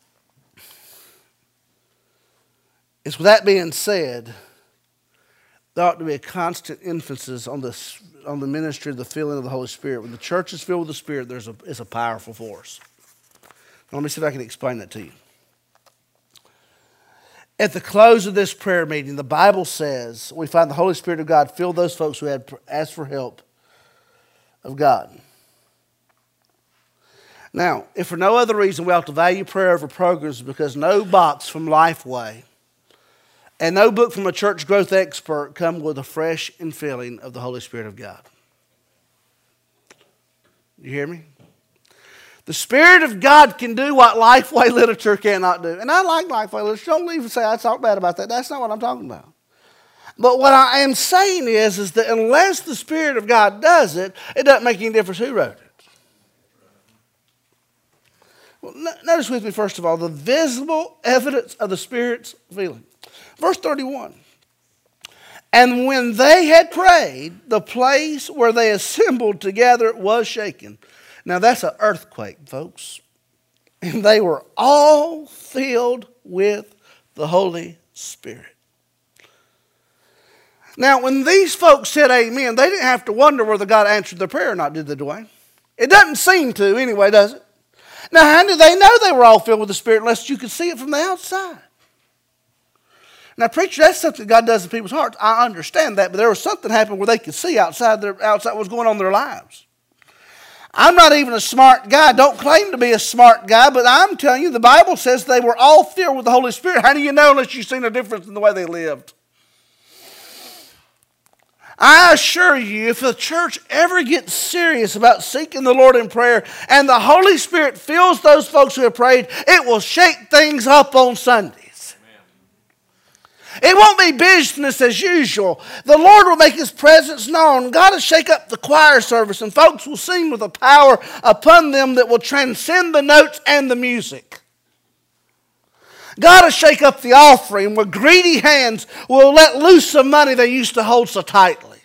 it's with that being said, there ought to be a constant emphasis on the ministry of the filling of the Holy Spirit. When the church is filled with the Spirit, it's a powerful force. Let me see if I can explain that to you. At the close of this prayer meeting, the Bible says we find the Holy Spirit of God fill those folks who had asked for help of God. Now, if for no other reason we ought to value prayer over programs, because no box from Lifeway and no book from a church growth expert come with a fresh infilling of the Holy Spirit of God. You hear me? The Spirit of God can do what Lifeway literature cannot do. And I like Lifeway literature. Don't even say I talk bad about that. That's not what I'm talking about. But what I am saying is that unless the Spirit of God does it, it doesn't make any difference who wrote it. Well, notice with me, first of all, the visible evidence of the Spirit's feeling. Verse 31. And when they had prayed, the place where they assembled together was shaken. Now that's an earthquake, folks. And they were all filled with the Holy Spirit. Now, when these folks said amen, they didn't have to wonder whether God answered their prayer or not, did they, Dwayne? It doesn't seem to anyway, does it? Now, how did they know they were all filled with the Spirit unless you could see it from the outside? Now, preacher, that's something God does in people's hearts. I understand that, but there was something happened where they could see outside what was going on in their lives. I'm not even a smart guy. Don't claim to be a smart guy, but I'm telling you, the Bible says they were all filled with the Holy Spirit. How do you know unless you've seen a difference in the way they lived? I assure you, if the church ever gets serious about seeking the Lord in prayer and the Holy Spirit fills those folks who have prayed, it will shake things up on Sundays. It won't be business as usual. The Lord will make His presence known. God will shake up the choir service, and folks will sing with a power upon them that will transcend the notes and the music. God will shake up the offering where greedy hands will let loose some money they used to hold so tightly.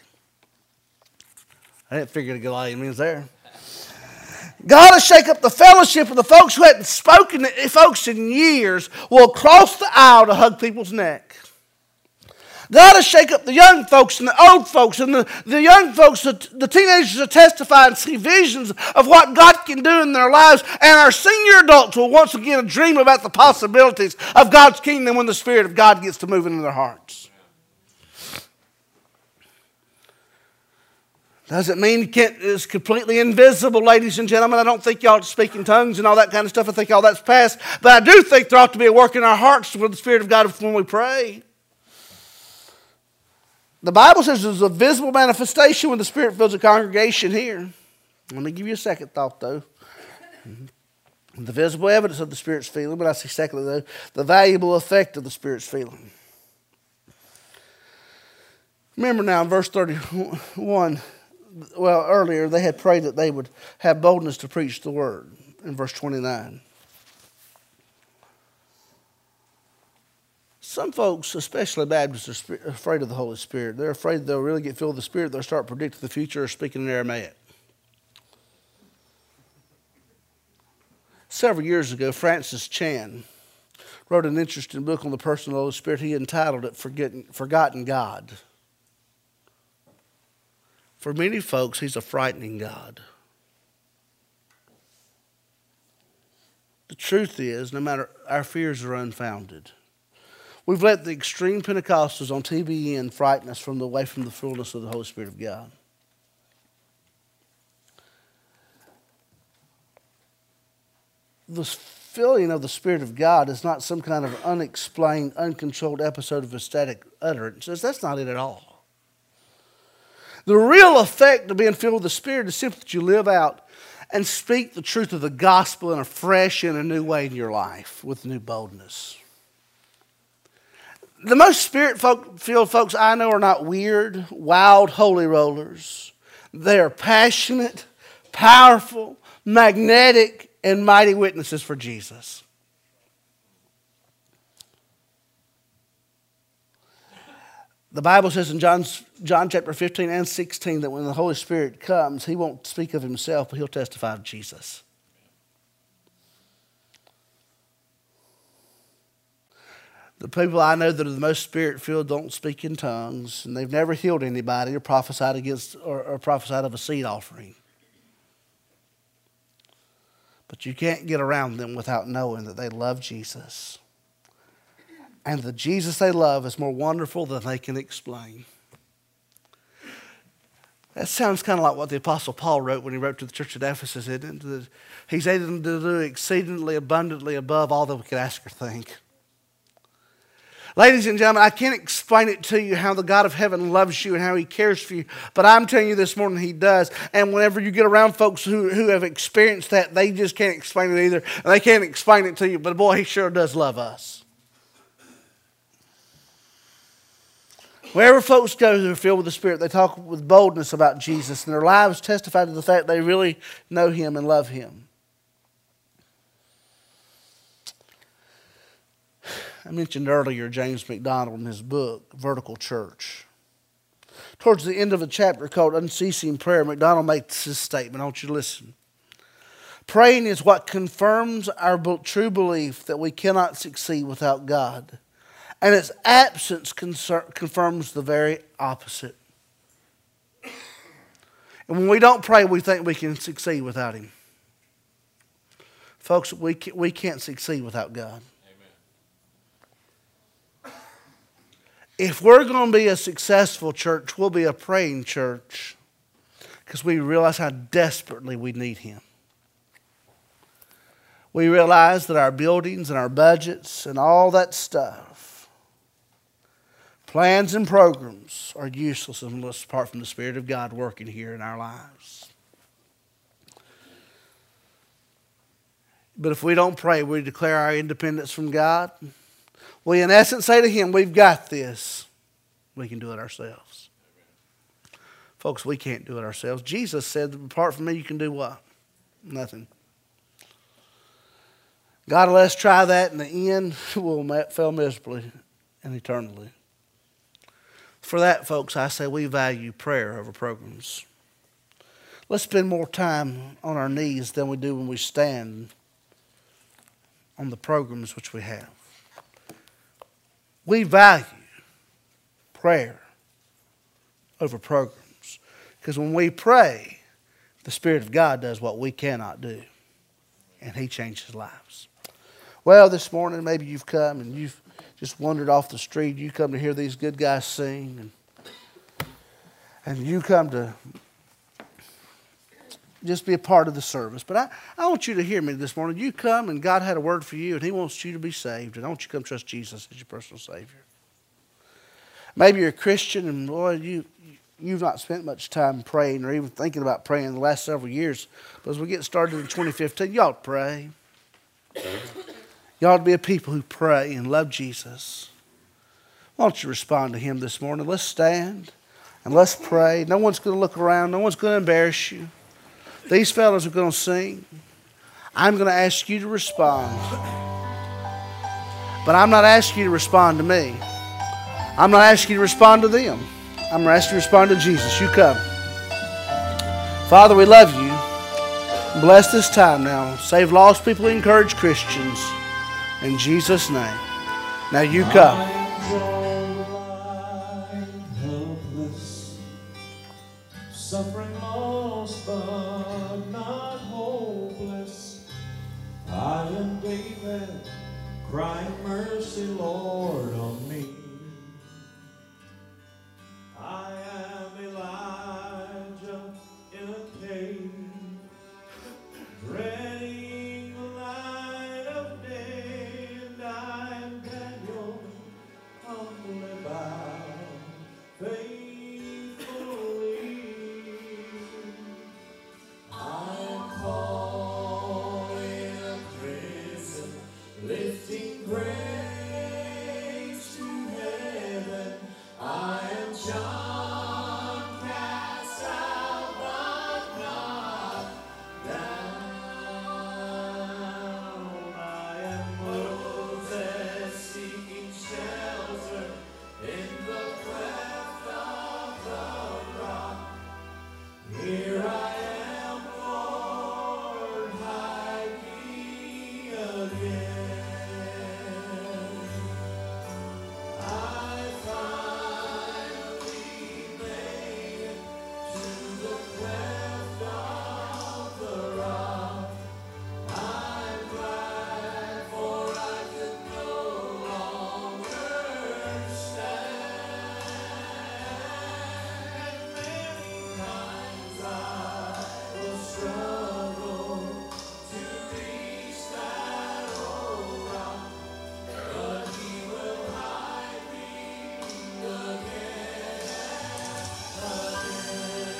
I didn't figure to get a lot of amens there. God will shake up the fellowship of the folks who hadn't spoken to folks in years will cross the aisle to hug people's neck. God will shake up the young folks and the old folks and the young folks, the teenagers will testify and see visions of what God can do in their lives. And our senior adults will once again dream about the possibilities of God's kingdom when the Spirit of God gets to move into their hearts. Doesn't mean it's completely invisible, ladies and gentlemen. I don't think y'all speak in tongues and all that kind of stuff. I think all that's past. But I do think there ought to be a work in our hearts with the Spirit of God when we pray. The Bible says there's a visible manifestation when the Spirit fills a congregation here. Let me give you a second thought, though. The visible evidence of the Spirit's feeling, but I see secondly, though, the valuable effect of the Spirit's feeling. Remember now in verse 31, well, earlier they had prayed that they would have boldness to preach the word in verse 29. Some folks, especially Baptists, are afraid of the Holy Spirit. They're afraid they'll really get filled with the Spirit. They'll start predicting the future or speaking in Aramaic. Several years ago, Francis Chan wrote an interesting book on the person of the Holy Spirit. He entitled it Forgotten God. For many folks, He's a frightening God. The truth is, no matter, our fears are unfounded. We've let the extreme Pentecostals on TBN frighten us away from the fullness of the Holy Spirit of God. The filling of the Spirit of God is not some kind of unexplained, uncontrolled episode of ecstatic utterances. That's not it at all. The real effect of being filled with the Spirit is simply that you live out and speak the truth of the gospel in a fresh and a new way in your life with new boldness. The most Spirit-filled folks I know are not weird, wild holy rollers. They are passionate, powerful, magnetic, and mighty witnesses for Jesus. The Bible says in John chapter 15 and 16 that when the Holy Spirit comes, He won't speak of Himself, but He'll testify of Jesus. The people I know that are the most Spirit-filled don't speak in tongues, and they've never healed anybody or prophesied against or prophesied of a seed offering. But you can't get around them without knowing that they love Jesus. And the Jesus they love is more wonderful than they can explain. That sounds kind of like what the Apostle Paul wrote when he wrote to the church at Ephesus, isn't it? He's able to do exceedingly abundantly above all that we could ask or think. Ladies and gentlemen, I can't explain it to you how the God of heaven loves you and how He cares for you, but I'm telling you this morning He does. And whenever you get around folks who have experienced that, they just can't explain it either. And they can't explain it to you, but boy, He sure does love us. Wherever folks go who are filled with the Spirit, they talk with boldness about Jesus, and their lives testify to the fact they really know Him and love Him. I mentioned earlier James MacDonald in his book, Vertical Church. Towards the end of a chapter called Unceasing Prayer, MacDonald makes this statement. I want you to listen. Praying is what confirms our true belief that we cannot succeed without God. And its absence confirms the very opposite. And when we don't pray, we think we can succeed without Him. Folks, we can't succeed without God. If we're going to be a successful church, we'll be a praying church. because we realize how desperately we need Him. We realize that our buildings and our budgets and all that stuff, plans and programs, are useless unless apart from the Spirit of God working here in our lives. But if we don't pray, we declare our independence from God. We in essence say to Him, we've got this. We can do it ourselves. Folks, we can't do it ourselves. Jesus said, apart from me, you can do what? Nothing. God will let us try that. In the end, we'll fail miserably and eternally. For that, folks, I say we value prayer over programs. Let's spend more time on our knees than we do when we stand on the programs which we have. We value prayer over programs. Because when we pray, the Spirit of God does what we cannot do. And He changes lives. Well, this morning maybe you've come and you've just wandered off the street. You come to hear these good guys sing. And you come to just be a part of the service. But I want you to hear me this morning. You come and God had a word for you and He wants you to be saved. And I want you to come trust Jesus as your personal Savior. Maybe you're a Christian and boy, you've not spent much time praying or even thinking about praying in the last several years. But as we get started in 2015, you ought to pray. You ought to be a people who pray and love Jesus. Why don't you respond to Him this morning? Let's stand and let's pray. No one's going to look around. No one's going to embarrass you. These fellows are going to sing. I'm going to ask you to respond. But I'm not asking you to respond to me. I'm not asking you to respond to them. I'm going to ask you to respond to Jesus. You come. Father, we love you. Bless this time now. Save lost people, encourage Christians. In Jesus' name. Now you come. Helpless, suffering lost but not hopeless. I am David, crying mercy, Lord, on me. I am Elijah in a cave, dreading the light of day, and I am Daniel, humbly bound, faithfully. I am caught in a prison, lifting praise to heaven. I am John, cast out but not down. I am Moses, seeking shelter in the cleft of the rock. Here I am, Lord, hide me again. I finally made it to the cleft of the rock. I'm glad, for I could no longer stand. And many times I will struggle to reach that old rock, but He will hide me again and again.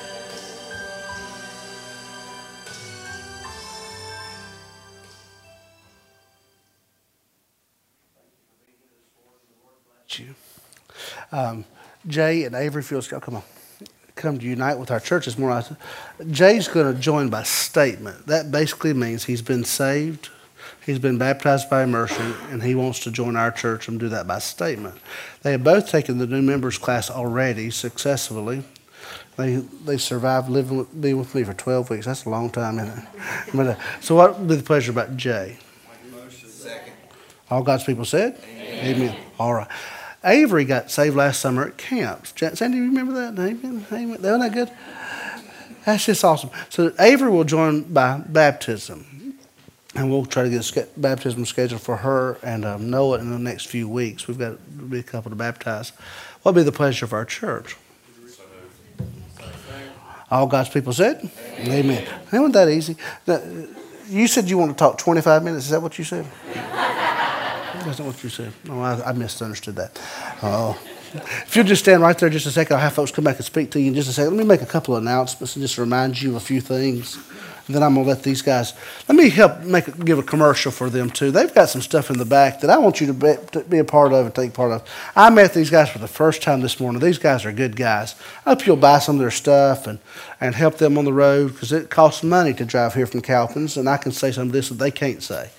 You. Jay and Avery Fields, come on. Come to unite with our church this morning. Jay's going to join by statement. That basically means he's been saved, he's been baptized by immersion, and he wants to join our church and do that by statement. They have both taken the new members class already successfully. They survived being with me for 12 weeks. That's a long time, isn't it? But, so what would be the pleasure about Jay? Second. All God's people said? Amen. All right. Avery got saved last summer at camps. Sandy, you remember that? Amen. Amen. Wasn't that good? That's just awesome. So Avery will join by baptism. And we'll try to get a baptism scheduled for her and Noah in the next few weeks. We've got to be a couple to baptize. What will be the pleasure of our church? All God's people said? Amen. Ain't that easy? Now, you said you want to talk 25 minutes. Is that what you said? That's not what you said. No, I misunderstood that. Oh. If you'll just stand right there just a second, I'll have folks come back and speak to you in just a second. Let me make a couple of announcements and just remind you of a few things. And then I'm going to let these guys, let me help give a commercial for them too. They've got some stuff in the back that I want you to be a part of and take part of. I met these guys for the first time this morning. These guys are good guys. I hope you'll buy some of their stuff and help them on the road, because it costs money to drive here from Calkins, and I can say some of this that they can't say.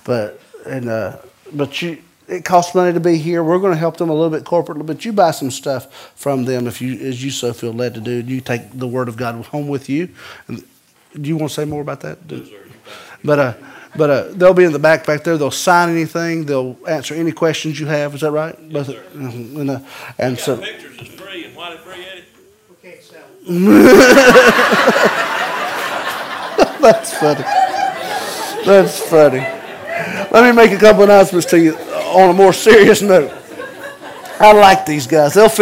It costs money to be here. We're going to help them a little bit corporately, but you buy some stuff from them as you so feel led to do. You take the Word of God home with you. And do you want to say more about that? Yes, sir. But they'll be in the back there. They'll sign anything. They'll answer any questions you have. Is that right? Yes, sir. And so Pictures is free, and why they free, Eddie? We can't sell it. That's funny. That's funny. Let me make a couple announcements to you on a more serious note. I like these guys. They'll